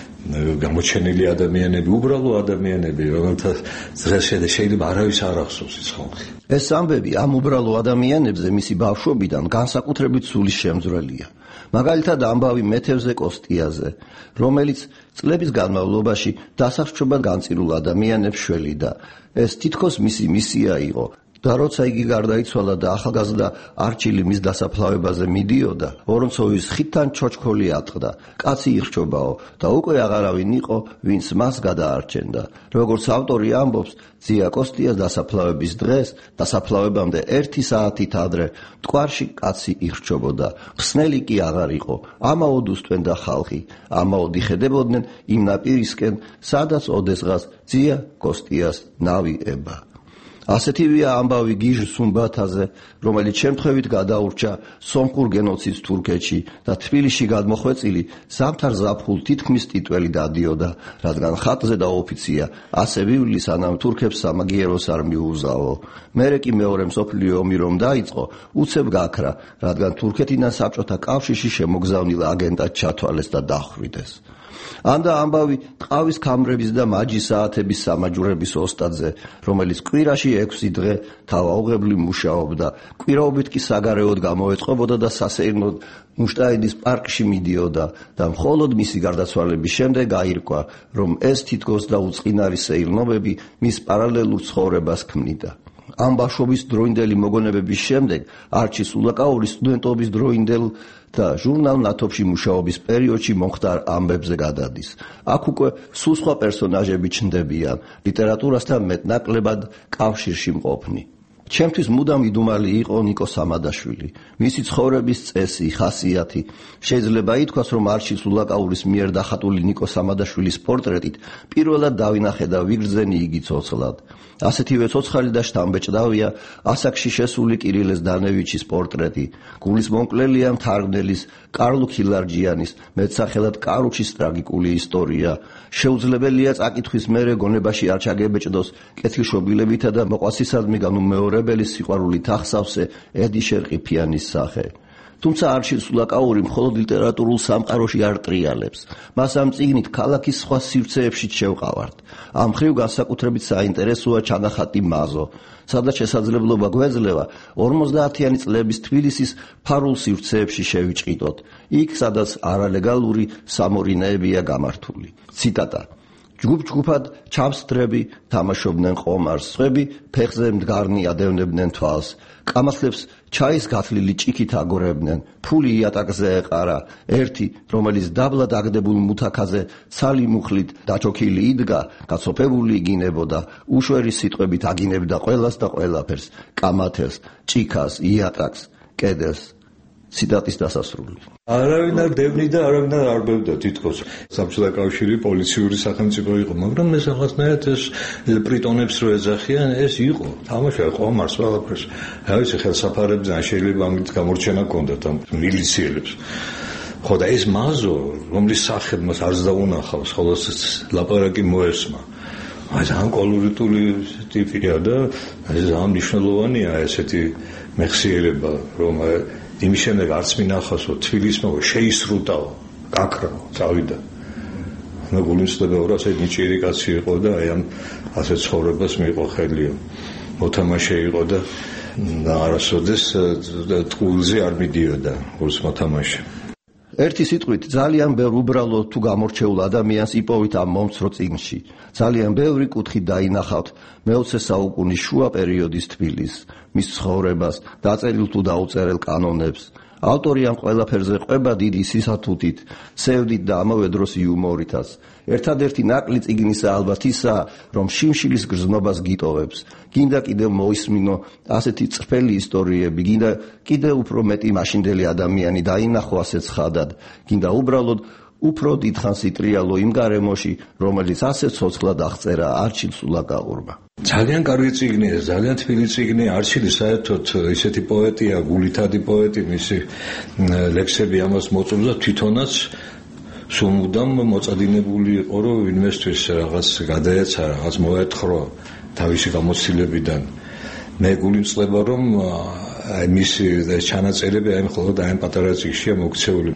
გამოჩენილი ადამიანები, უბრალო ადამიანები, რომელთა დღეს შეიძლება არავის არ ახსოვს ეს ხალხი. ეს ამბები ამ უბრალო ადამიანებზე მისი ბავშვობიდან განსაკუთრებით სულის შემძვრელია. მაგალითად ამბავი მეთევზე კოსტიაზე, რომელიც წლების განმავლობაში დასახშობად განწირულ ადამიანებს შველიდა. ეს თითქოს მისი მისია იყო. და როცა იგი გარდაიცვალა და ახალგაზრდა არჩილი მის დასაფლავებაზე მიდიოდა, ვორონცოვის ხიდთან ჩოჩქოლი ატყდა. კაცი ირჩობაო და უკვე აღარავინ იყო, ვინც მას გადაარჩენდა. როგორც ავტორი ამბობს, ძია კოსტიას დასაფლავების დღეს, დასაფლავებამდე 1 საათით ადრე, მტკვარში კაცი ირჩობოდა. ხსნელი კი აღარ იყო. ამაოდ უსტვენდა ხალხი, ამაოდ იხედებოდნენ იმ ნაპირისკენ, სადაც ოდესღაც ძია კოსტიას ნავი ება. ასეთივეა ამბავი გიჟ სუმბათაზე, რომელიც შემთხვევით გადაურჩა სომხურ გენოციდს თურქეთში და თბილისში გადმოხვეწილი ზამთარ ზაფხულ თითქმის ტიტველი დადიოდა, რადგან ხატზე და ოფიცია ასე ვივლი, სანამ თურქებს სამაგიეროს არ მიუზაო. მერე კი მეორე მსოფლიო ომი რომ დაიწყო, უცებ გაქრა, რადგან თურქეთიდან საბჭოთა კავშირში შემოგზავნილ აგენტად ჩათვალეს და დახვრიტეს. ანდა ამბავი ტყავის ქამრების და მაჯის საათების სამაჯურების ოსტატზე, რომელიც კვირაში 6 დღე თავაუღებლი მუშაობდა, კვირაობით კი საგარეოდ გამოეწყობოდა და სასეირნოდ მუშტაიდის პარკში მიდიოდა და მხოლოდ მისი გარდაცვალების შემდეგ აირკვა, რომ ეს თითქოს და უწყინარი სეირნობები მის პარალელურ ცხოვრებას ქმნიდა. ამ ბავშვობის დროინდელი მოგონებების შემდეგ არჩილ სულაკაური სტუდენტობის დროინდელ და ჟურნალ ნათოფში მუშაობის პერიოდში მომხდარ ამბებზე გადადის. აქ უკვე სულ სხვა პერსონაჟები ჩნდებიან, ლიტერატურასთან მეტნაკლებად კავშირში მყოფნი. ჩემთვის მუდამ იდუმალი იყო ნიკო სამადაშვილი. მისი ცხოვრების წესი, ხასიათი. შეიძლება ითქვას, რომ არჩილ სულაკაურის მიერ დახატული ნიკო სამადაშვილის პორტრეტით პირველად დავინახე და ვიგრძენი იგი ცოცხლად. ასეთივე ცოცხალი და შთამბეჭდავია ასაკში შესული კირილეს დანევიჩის პორტრეტი. გულის მომკლელია მთარგმნელის კარლ ქილარჯიანის მეტსახელად კარუჩის ტრაგიკული ისტორია. შეუძლებელია წაკითხვის მერე გონებაში არ ჩაგებეჭდოს კეთილშობილებითა და მოყვასისადმი განუმეორებელი სიყვარულით ახსავსე ედი შერყიფიანის სახე. თუმცა არჩილ სულაკაური მხოლოდ ლიტერატურულ სამყაროში არ ტრიალებს. მას ამ წიგნით ქალაქის სხვა სივრცეებშიც შევყავართ. ამ მხრივ განსაკუთრებით საინტერესოა ჩანახატი მაზო, სადაც შესაძლებლობა გვეძლევა 50-იანი წლების თბილისის ფარულ სივრცეებში შევიჭყიდოთ, იქ სადაც არალეგალური სამორინეებია გამართული. ციტატა: ჯგუფ-ჯგუფად ჩამსდრები თამაშობდნენ ყომარს, სხვები ფეხზე მდგარნი ადევნებდნენ თვალს, კამათლებს ჩაის გათლილი ჭიქით აგორებდნენ, ფული იატაკზე ეყარა, ერთი, რომელიც დაბლად აგდებულ მუთაქაზე ცალი მუხლით დაჩოქილი იდგა, გაცოფებული იგინებოდა, უშვერი სიტყვებით აგინებდა ყველას და ყველაფერს, კამათელს, ჭიქას, იატაკს, კედელს. ციტატის დასასრული. არავინ არ დევნი და არავინ არ არბევდა თითქოს. საბჭოთა კავშირი პოლიციური სახელმწიფო იყო, მაგრამ ეს რაღაცნაირად ეს პრიტონებს რო ეძახიან, ეს იყო. თამაშია ყომარს ყველაფერს. რა ვიცი, ხელსაფარებზე ან შეიძლება ამით გამორჩენა ჰქონდათ ამ მილიციელებს. ხო და ეს მაზო, რომლის სახედ მას არც დაუნახავს, ხოლო ლაპარაკი მოესმა. აი ამ კოლორიტული ტიპია და ეს ამ მნიშვნელოვანია ესეთი მეხსიერება, რომ იმის შემდეგ არც მინახავსო თბილისმა შეისრუტაო, გაქრაო, წავიდა. მე გულისხმობ 200 ნიჭიერი კაცი იყო და აი ამ ასე ცხოვრებას მიიღო ხელიო. მოთამაშე იყო და და არასოდეს ტყუილზე არ მიდიოდა გულს მოთამაშე. ერთი სიტყვით ძალიან ბევრ უბრალო თუ გამორჩეულ ადამიანს იპოვით ამ მომცრო წიგნში. ძალიან ბევრი კუთხით დაინახავთ მე-20 საუკუნის შუა პერიოდის თბილისს, მის ცხოვრებას, დაწერილ თუ დაუწერელ კანონებს. ავტორი ამ ყველაფერზე ყვება დიდი სისათუთით, სევდით და ამავე დროს იუმორითაც. ერთადერთი ნაკლი წიგნისა ალბათ ისაა, რომ შიმშილის გრძნობას გიტოვებს. გინდა კიდევ მოისმინო ასეთი წრფელი ისტორიები, გინდა კიდევ უფრო მეტი მაშინდელი ადამიანი დაინახო ასეთ ხადად, გინდა უბრალოდ უფრო დიდხანს იტრიალო იმ გარემოში, რომელიც ასე ცოცხლად აღწერა არჩილ სულაკაურმა. ძალიან კარგი წიგნია, ძალიან თბილი წიგნია. არჩილი საერთოდ ისეთი პოეტია, გულითადი პოეტი, მისი ლექსები ამას მოწმობს და თვითონაც სულ მუდამ მოწადინებული იყო, რომ ინვესტორის რაღაც გადაეცა, რაღაც მოეთხოვა თავისი გამოცდილებიდან. მე გულიმწყება, რომ მისი ჩანაწერები მხოლოდ ამ პატარა წიგნშია მოქცეული.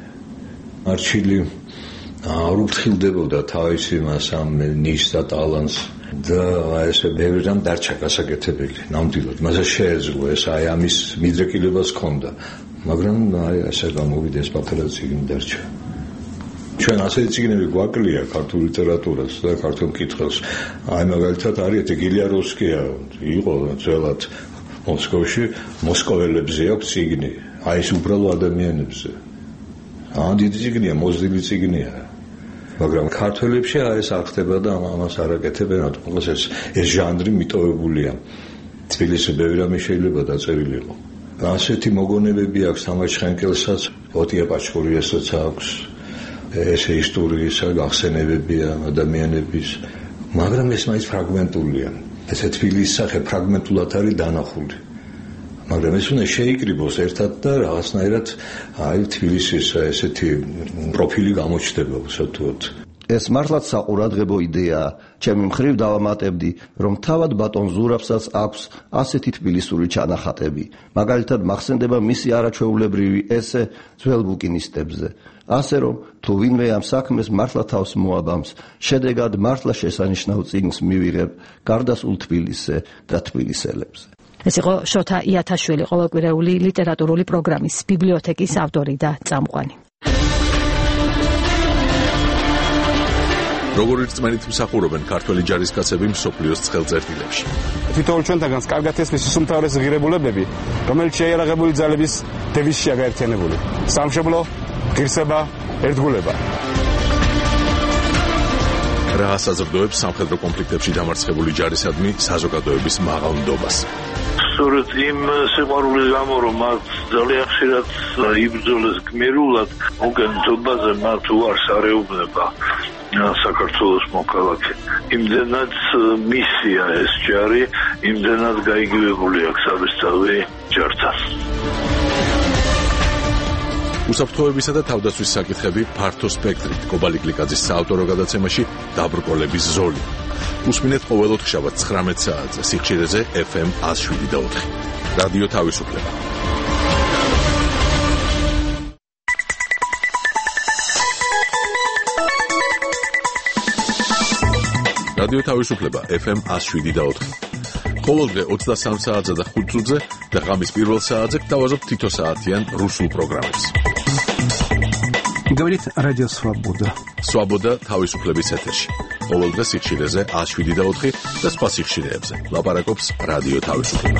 არჩილი არ უფრთხილდებოდა თავის იმას ამ ნიშს და ტალანტს და ესე ბევრი რამ დარჩა გასაკეთებელი ნამდვილად. მასა შეეძლო ეს ამის მიდრეკილებას ჰქონდა, მაგრამ ესე გამოვიდა ეს პატარა წიგნი დარჩა. ჩვენ ასეთი წიგნები გვაკლია ქართულ ლიტერატურას და ქართულ მკითხველს. მაგალითად არის გილიაროვსკია, იყო ძველად მოსკოვში, მოსკოველებზე აქვს წიგნი, ეს უბრალო ადამიანებზე. დიდი წიგნია, მოზრდილი წიგნია. მაგრამ ქართველებში ეს არ ხდება და ამას არ აკეთებენ, რატომ ეს ჟანრი მიტოვებულია. თბილისში ბევრი რამე შეიძლება დაწერილიყო. ასეთი მოგონებები აქვს თამარ ჩხენკელსაც, ოტია პაჩხურიასაც აქვს. ეს ისტორიისა გახსენებებია ადამიანების, მაგრამ ეს მაინც ფრაგმენტულია. ეს თბილისის სახე ფრაგმენტულად არის დანახული. მაგრამ ეს უნდა შეიკრიბოს ერთად და რაღაცნაირად თბილისის ესეთი პროფილი გამოჩნდება უსათუოდ. ეს მართლაც საყურადღებო იდეაა. ჩემი მხრივ დავამატებდი, რომ თავად ბატონ ზურაბსაც აქვს ასეთი თბილისური ჩანახატები. მაგალითად მახსენდება მისი არაჩვეულებრივი ესე ძველ ბუკინისტებზე. ასე რომ თუ ვინმე ამ საქმეს მართლა თავს მოაბამს, შედეგად მართლა შესანიშნავ წიგნს მივიღებ გარდასულ თბილისზე და თბილისელებზე. ეს იყო შოთა იათაშვილი, ყოველკვირეული ლიტერატურული პროგრამის ბიბლიოთეკის ავტორი და წამყვანი. როგორ რწმენით მსახურობენ ქართველი ჯარისკაცები მსოფლიოს ცხელწერტილებში? თითოეულ ჩვენთაგანს კარგად ესმის უმთავრესი ღირებულებები, რომელიც შეიარაღებული ძალების დევიზშია გაერთიანებული: სამშობლო, ღირსება, ერთგულება. რა საზრდოებს სამხედრო კონფლიქტებში დამარცხებული ჯარისადმი საზოგადოების მაღალ ნდობას? სწორედ იმ სიყვარულის გამო, რომ მათ ძალიან ხშირად იბრძოლეს გმირულად, მოგენთობაზე მათ უარს არ ეუბნება საქართველოს მოქალაქე. იმდენად მისია ეს ჯარი, იმდენად გაიგივებული აქვს საბესწავი ჯართან. უსაფრთხოებისა და თავდაცვის საკითხები ფართო სპექტრით. კობალი კლიკაძის საავტორო გადაცემაში დაბრკოლების ზოლი. უსმინეთ ყოველ ოთხშაბათს 19 საათზე სიხშირეზე FM 107.4. რადიო თავისუფლება. რადიო თავისუფლება FM 107.4. ყოველდღე 23 საათზე და 5 წუთზე და ღამის პირველ საათზე გთავაზობ თითო საათიან რუსულ პროგრამებს. Говорит радио Свобода. Свобода თავისუფლების ეთერში. ყოველდღე სიხშირეზე 107.4 და სხვა სიხშირეებზე. ლაპარაკობს რადიო თავისუფლება.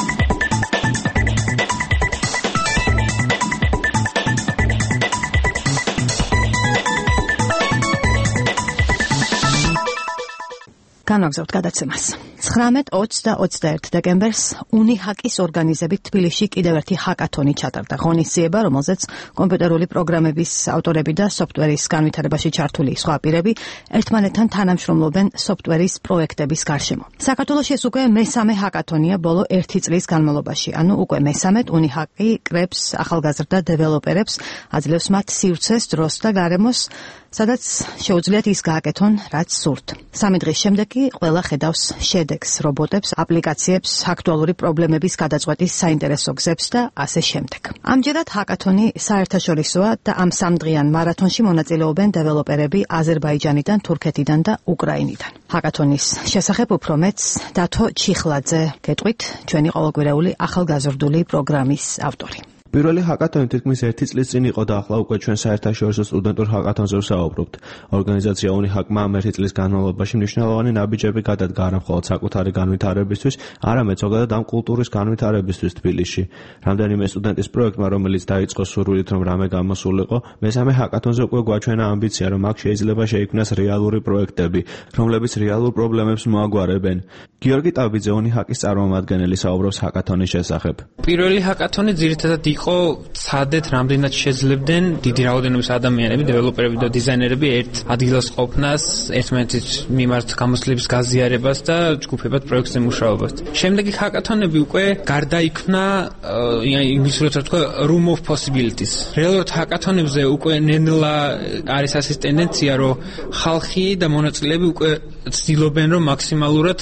განაგზავნოთ გადაცემას. 19, 20 და 21 დეკემბერს უნიჰაკის ორგანიზებით თბილისში კიდევ ერთი ჰაკათონი ჩატარდა. ღონისძიება, რომელზეც კომპიუტერული პროგრამების ავტორები და სოფტვერის განვითარებაში ჩართული სხვა პირები ერთმანეთთან თანამშრომლობენ სოფტვერის პროექტების გარშემო. საქართველოში ეს უკვე მესამე ჰაკათონია ბოლო 1 წლის განმავლობაში. ანუ უკვე მესამედ უნიჰაკი კრებს ახალგაზრდა დეველოპერებს, აძლევს მათ სივრცეს, დროს და გარემოს სადაც შეუძლიათ ის გააკეთონ, რაც სურთ. 3 დღის შემდეგ კი ყველა ხედავს შედეგს, რობოტებს, აპლიკაციებს, აქტუალური პრობლემების გადაწყვეტის საინტერესო გზებს და ასე შემდეგ. ამჯერად ჰაკათონი საერთაშორისოა და ამ 3 დღიან მარათონში მონაწილეობენ დეველოპერები აზერბაიჯანიდან, თურქეთიდან და უკრაინიდან. ჰაკათონის შესახებ უფრო მეტს დათო ჩიხლაძე გეტყვით, ჩვენი ყოველკვირეული ახალგაზრდული პროგრამის ავტორი. პირველი ჰაკათონი თითქმის 1 წლის წინ იყო და ახლა უკვე ჩვენ საერთაშორისო სტუდენტურ ჰაკათონზე ვსაუბრობთ. ორგანიზაცია UNIHAK-მა ამ 1 წლის განმავლობაში მნიშვნელოვანი ნაბიჯები გადადგა არა მხოლოდ საკუთარი განვითარებისთვის, არამედ ზოგადად ამ კულტურის განვითარებისთვის თბილისში. რამდენიმე სტუდენტის პროექტმა, რომელიც დაიწყო სურვილით, რომ რამე გამოსულიყო, მესამე ჰაკათონზე უკვე გვაჩვენა ამბიცია, რომ აქ შეიძლება შეიქმნას რეალური პროექტები, რომლებიც რეალურ პრობლემებს მოაგვარებენ. გიორგი ტაბიძე, UNIHAK-ის წარმომადგენელი, საუბრობს ჰაკათონის შესახებ. პირველი ჰაკათონი ძირითადად იყო ცადეთ რამდენად შეძლებდნენ დიდი რაოდენობის ადამიანები, დეველოპერები და დიზაინერები ერთ ადგილას ყოფნას, ერთმანეთის მიმართ გამოცდილების გაზიარებას და ჯგუფებად პროექტზე მუშაობას. შემდეგი ჰაკათონები უკვე გარდაიქმნა ინგლისურად თქვა room of possibilities. რეალურად ჰაკათონებზე უკვე ნელა არის ასეთი ტენდენცია, რომ ხალხი და მონაწილეები უკვე ცდილობენ, რომ მაქსიმალურად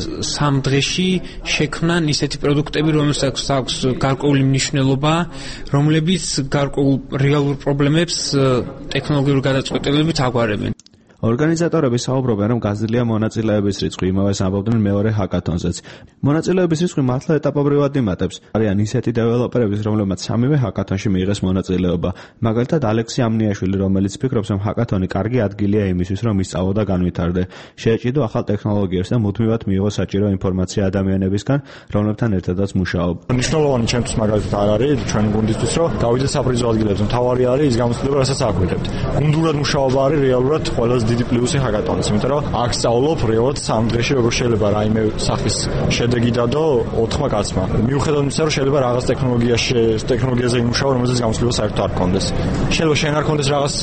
3 დღეში შექმნან ისეთი პროდუქტები, რომელსაც აქვს გარკვეული მნიშვნელობა, რომლებიც გარკვეულ რეალურ პრობლემებს ტექნოლოგიური გადაწყვეტილებით აგვარებენ. ორგანიზატორები საუბრობენ, რომ გაზრდილია მონაწილეების რიცხვი, იმავეს ამბობდნენ მეორე ჰაკათონზეც. მონაწილეების რიცხვი მართლა ეტაპობრივად იმატებს. არიან ისეთი დეველოპერები, რომლებმაც სამივე ჰაკათონში მიიღეს მონაწილეობა. მაგალითად, ალექსი ამნიაშვილი, რომელიც ფიქრობს, რომ ჰაკათონი კარგი ადგილია იმისთვის, რომ ისწავლო და განვითარდე. შეეჭიდო ახალ ტექნოლოგიებს და მუდმივად მიიღო საჭირო ინფორმაცია ადამიანებისგან, რომლებთან ერთადაც მუშაობ. მნიშვნელოვანი ჩემთვის მაგალითად არ არის ჩვენ გუნდისთვის, რომ გავიდე საფრიზო ადგილებზე. მთავარი არის ის გამოცდილება, რასაც აგვიდებთ. გუნდურად მუშაობა არის რეალურად ყველაზე დიდი პლუსი ჰაკათონის, იმიტომ რომ აქ სწავლობ რეალურად 3 დღეში როგორ შეიძლება რაიმე სახის შედეგი დადო 4 კაცმა. მიუხედავად იმისა, რომ შეიძლება რაღაც ტექნოლოგიაზე იმუშაო, რომელზეც გამოცდილება საერთოდ არ გქონდეს. შეიძლება შენ არ გქონდეს რაღაც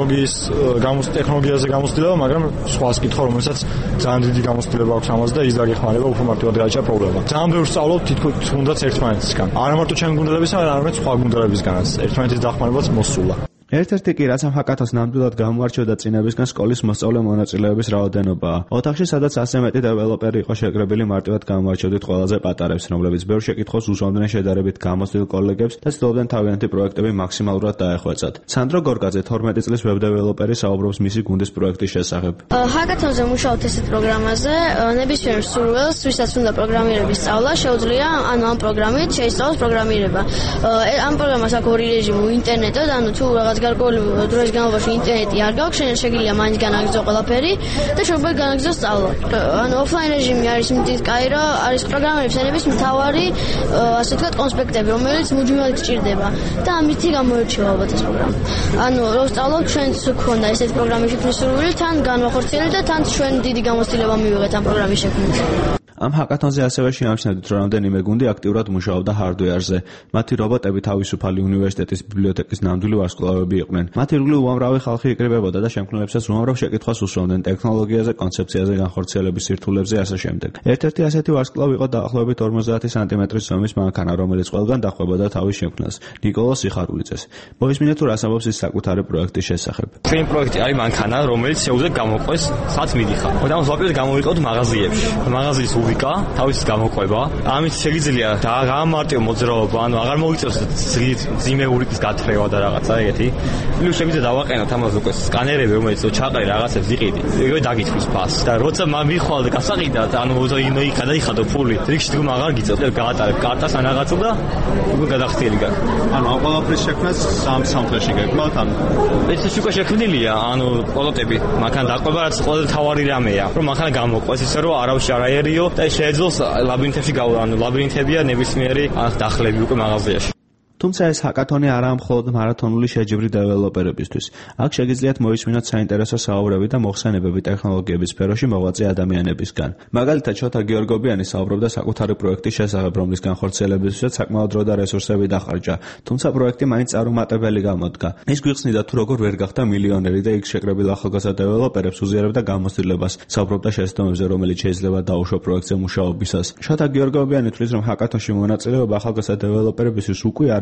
ტექნოლოგიაზე გამოცდილება, მაგრამ სხვას კითხო, რომელსაც ძალიან დიდი გამოცდილება აქვს ამაზე და ის დაგეხმარება უფრო მარტივად გაიჭრა პრობლემა. ძალიან ბევრს სწავლობ თუნდაც ერთმანეთისგან. არა მარტო ჩემი გუნდებისგან, არამედ სხვა გუნდებისგანაც. ერთმანეთის დახმარებაც მოსულა. ერთ-ერთი კი რაც ამ ჰაკათონს ნამდვილად გამოარჩევდა წინებისგან სკოლის მოსწავლე მონაწილეების რაოდენობაა. ოთახში, სადაც ასე მეტი დეველოპერი იყო შეკრებილი, მარტივად გამოარჩევდით ყველაზე პატარებს, რომლებიც ბევრ შეკითხვას უსვამდნენ შედარებით გამოცდილ კოლეგებს და ცდილობდნენ თავიანთი პროექტები მაქსიმალურად დაეხვეწათ. სანდრო გორგაძე, 12 წლის ვებ დეველოპერი, საუბრობს მისი გუნდის პროექტის შესახებ. ჰაკათონზე მუშაობთ ესეთ პროგრამაზე, ნებისმიერ სურვილს, ვისაც უნდა პროგრამირების სწავლა, შეუძლია ამ პროგრამით შეისწავლოს პროგრამირება. ამ პროგრამას აქვს ორი რეჟიმი, ინტერნეტად, ანუ თუ რაღაც გარკვეული დროის განმავლობაში ინტერნეტი არ გაქვს, შეგიძლია მაინც განაგრძო ყველაფერი და შეუძლია განაგრძო სწავლა. ანუ ოფლაინ რეჟიმი არის მით კაი, რომ არის პროგრამერების ენების მთავარი, ასე ვთქვათ, კონსპექტები, რომელიც მუდმივად გჭირდება და ამით გამოირჩევა ალბათ ეს პროგრამა. ანუ რომ სწავლობ, ჩვენც გქონდა ესეთი პროგრამის შექმნის სურვილი, თან განვახორციელე და თან ჩვენ დიდი გამოცდილება მივიღეთ ამ პროგრამის შექმნით. ამ ჰაკათონზე ასევე შეამჩნევთ, რომ რამდენიმე გუნდი აქტიურად მუშაობდა ჰარდვეარზე. მათი რობოტები თავისუფალი უნივერსიტეტის ბიბლიოთეკის ნამდვილი ვარსკვლავები იყვნენ. მათი ირგვლივ უამრავი ხალხი იკრიბებოდა და შემქმნელებსაც უამრავ შეკითხვას უსვამდნენ ტექნოლოგიაზე, კონცეფციაზე, განხორციელების სირთულებზე და ასე შემდეგ. ერთ-ერთი ასეთი ვარსკვლავი იყო დაახლოებით 50 სანტიმეტრის ზომის მანქანა, რომელიც ყველგან დახვებოდა თავის შექმნას. ნიკოლოზ სიხარულიძეს. მოისმინეთ თუ რას ამბობს ის საკუთარი პროექტის შესახებ. ჩვენი პროექტი არის მანქანა, რომელიც შეუძლია გამოყვეს სადაც მიდიხარ. და ამ ზოგადად გამოვიყოთ მაღაზიებში. მაღაზიის თავის გამოყვება, ამით შეგიძლია გაამარტივო მოძრაობა, ანუ აღარ მოიწევს ძიმეურიკის გათხრება და რაღაცა ეგეთი. პლუს შეგიძლია დავაყენოთ ამას უკვე სკანერები, რომელიც ჩაყრე რაღაცებს იყიდი. ეგრევე დაგითვლის ფასს. და როცა მიხვალ და გასაყიდად, ანუ გადაიხადო ფული, რიგში თუ აღარ გიწევს, გაატარებ კარტას ან რაღაცა და უკვე გადახდილი გაქვს. ანუ ამ ყველაფრის შექმნას 3 დღეში გეკმავთ, ანუ ეს უკვე შექმნილია, ანუ პროტოტიპი, მანქანა დაყვება, რაც ყველაზე თავარი რამეა, რომ მანქანა გამოყვეს ისე რომ არავის არ აერიო და შეეძლოს ლაბირინთებში გავა, ანუ ლაბირინთებია ნებისმიერი დახლები უკვე მაღაზიაში. თუმცა ეს ჰაკათონი არაა მხოლოდ მარათონული შეჯიბრი დეველოპერებისთვის. აქ შეგიძლიათ მოისმინოთ საინტერესო საუბრები და მოხსენებები ტექნოლოგიების სფეროში მოღვაწე ადამიანებისგან. მაგალითად, შოთა გიორგობიანი საუბრობდა საკუთარი პროექტის შესახებ, რომლის განხორციელებისთვისაც საკმაოდ დრო და რესურსები დახარჯა. თუმცა პროექტი მაინც წარუმატებელი გამოდგა. ის გვიხსნიდა თუ როგორ ვერ გახდა მილიონერი და იქ შეკრებილ ახალგაზრდა დეველოპერებს უზიარებდა გამოცდილებას. საუბრობდა შეცდომებზე, რომელიც შეიძლება დაუშვა პროექტზე მუშაობისას. შოთა გიორგობიანი თვლის, რომ ჰაკათონში მონაწილეობა ახალგაზრდა დეველოპერებისთვის უკვე არის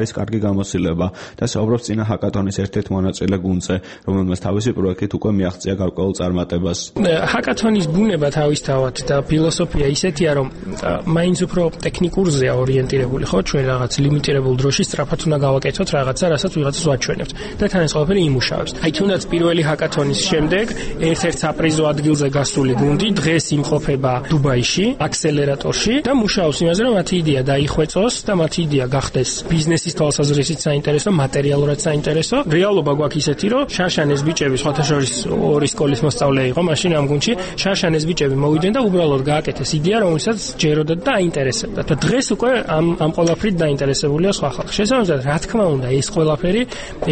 არის კარგი გამოცდილება და საუბრობს წინა ჰაკათონის ერთ-ერთ მონაწილე გუნდზე, რომელმაც თავისი პროექტით უკვე მიაღწია გარკვეულ წარმატებას. ჰაკათონის ბუნება თავისთავად და ფილოსოფია ისეთია, რომ მაინც უფრო ტექნიკურზეა ორიენტირებული, ხო, ჩვენ რაღაც ლიმიტირებულ დროში სწრაფად უნდა გავაკეთოთ რაღაცა, რასაც ვიღაცას ვაჩვენებთ და თან ეს ყველაფერი იმუშავებს. აი თუნდაც პირველი ჰაკათონის შემდეგ ერთ-ერთ საპრიზო ადგილზე გასული გუნდი დღეს იმყოფება დუბაიში, აქსელერატორში და მუშაობს იმაზე, რომ მათი იდეა დაიხვეწოს და მათი იდეა გახდეს ბიზნესის თვალსაზრისით საინტერესო, მატერიალურად საინტერესო. რეალობა გვაქვს ისეთი, რომ შაშანეს ბიჭები, სხვათა შორის ორი სკოლის მოსწავლე იყო მაშინ ამ გუნდში, შაშანეს ბიჭები მოვიდნენ და უბრალოდ გააკეთეს იდეა, რომელსაც ჯეროდათ და აინტერესებდათ. და დღეს უკვე ამ ყველაფრით დაინტერესებულია სხვა ხალხი. შესაბამისად, რა თქმა უნდა, ეს ყველაფერი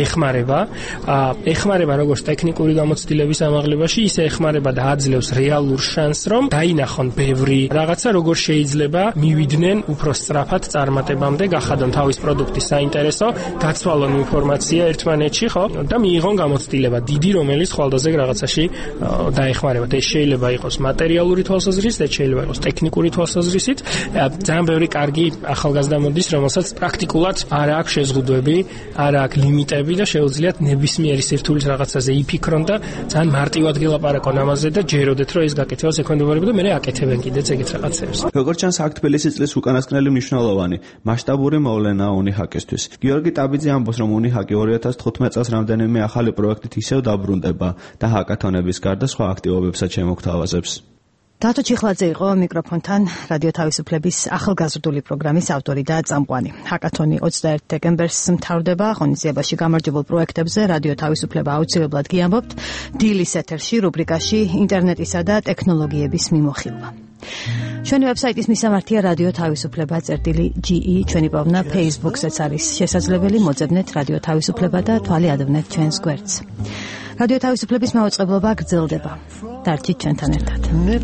ეხმარება როგორც ტექნიკური გამოცდილების ამაღლებაში, ისე ეხმარება და აძლევს რეალურ შანსს, რომ დაინახონ ბევრი რაღაცა, როგორ შეიძლება მივიდნენ უფრო სწრაფად წარმატებამდე, გახადონ თავის პროდუქტის საინტერესო, გაცვალონ ინფორმაცია ერთმანეთში, ხო? და მიიღონ გამოცდილება დიდი, რომელიც ხვალდაზე რაღაცაში დაეხმარება. ეს შეიძლება იყოს მატერიალური თვალსაზრისით, ეს შეიძლება იყოს ტექნიკური თვალსაზრისით. ძალიან ბევრი კარგი ახალგაზრდა მოდის, რომელსაც პრაქტიკულად არ აქვს შეზღუდვები, არ აქვს ლიმიტები და შეუძლიათ ნებისმიერი სირთულის რაღაცაზე იფიქრონ და ძალიან მარტივად გელაპარაკონ ამაზე და ჯეროდეთ, რომ ეს გაკეთება ექვემდებარება და მე აკეთებენ კიდეც ეგეთ რაღაცებს. როგორც ჩანს, აქ თბილისის წლის უკანასკნელი მნიშვნელოვანი, მასშტაბური მოვლენაა უნიხაკისთვის. გიორგი ტაბიძე ამბობს, რომ უნიხაკი 2015 წელს რამდენიმე ახალი პროექტით ისევ დაბრუნდება და ჰაკათონების გარდა სხვა აქტივობებსაც შემოგთავაზებს. დათო ჩიხლაძე იყო მიკროფონთან რადიო თავისუფლების ახალგაზრდული პროგრამის ავტორი და წამყვანი. ჰაკათონი 21 დეკემბერს მთავრდება. ღონისძიებაში გამარჯვებულ პროექტებზე რადიო თავისუფლება აუცილებლად გიამბობთ დილის ეთერში რუბრიკაში ინტერნეტისა და ტექნოლოგიების მიმოხილვა. ჩვენი ვებსაიტის მისამართია რადიო თავისუფლება.ge, ჩვენი პოვნა Facebook-ზეც არის შესაძლებელი. მოძებნეთ რადიო თავისუფლება და თვალი ადევნეთ ჩვენს გვერდს. რადიო თავისუფლების მაუწყებლობა გრძელდება. დარჩით ჩვენთან ერთად.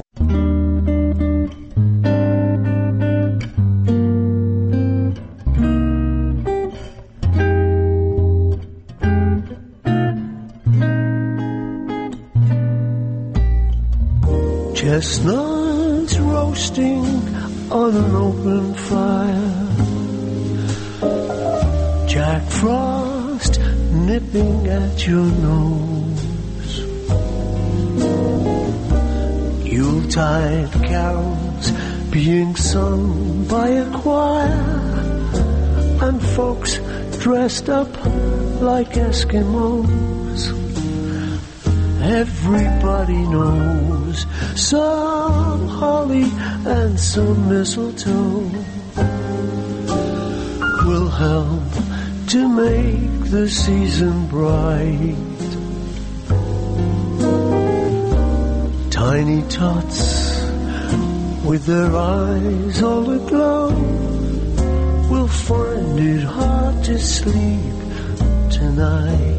Chestnuts roasting on an open fire, Jack Frost nipping at your nose, Yuletide carols being sung by a choir, and folks dressed up like Eskimos. Everybody knows some holly and some mistletoe will help to make the season bright. Tiny tots with their eyes all aglow will find it hard to sleep tonight.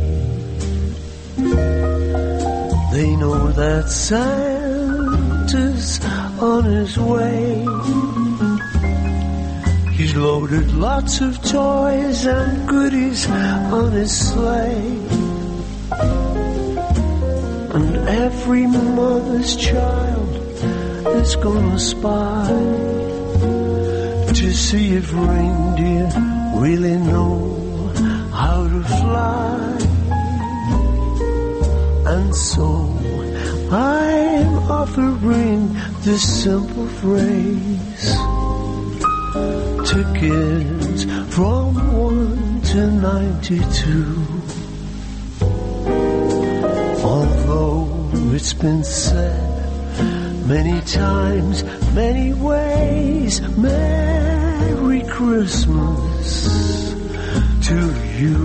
They know that Santa's on his way. He's loaded lots of toys and goodies on his sleigh. And every mother's child is gonna spy to see if reindeer really know how to fly. And so I'm offering this simple phrase to kids from 1 to 92. Although it's been said many times, many ways, Merry Christmas to you.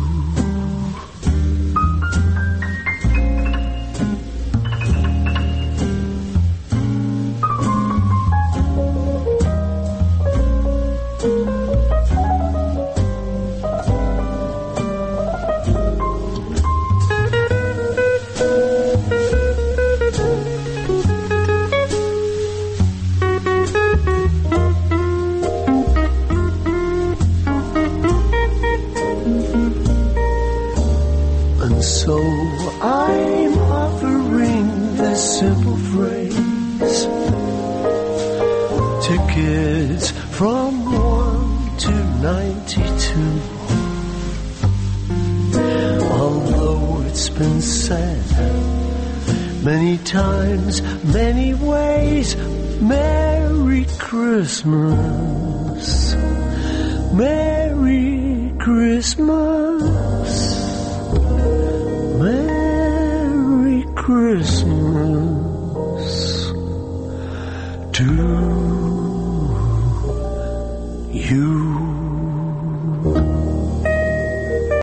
So I'm offering this simple phrase to kids from 1 to 92. Although it's been said many times, many ways, Merry Christmas, Merry Christmas, Merry Christmas.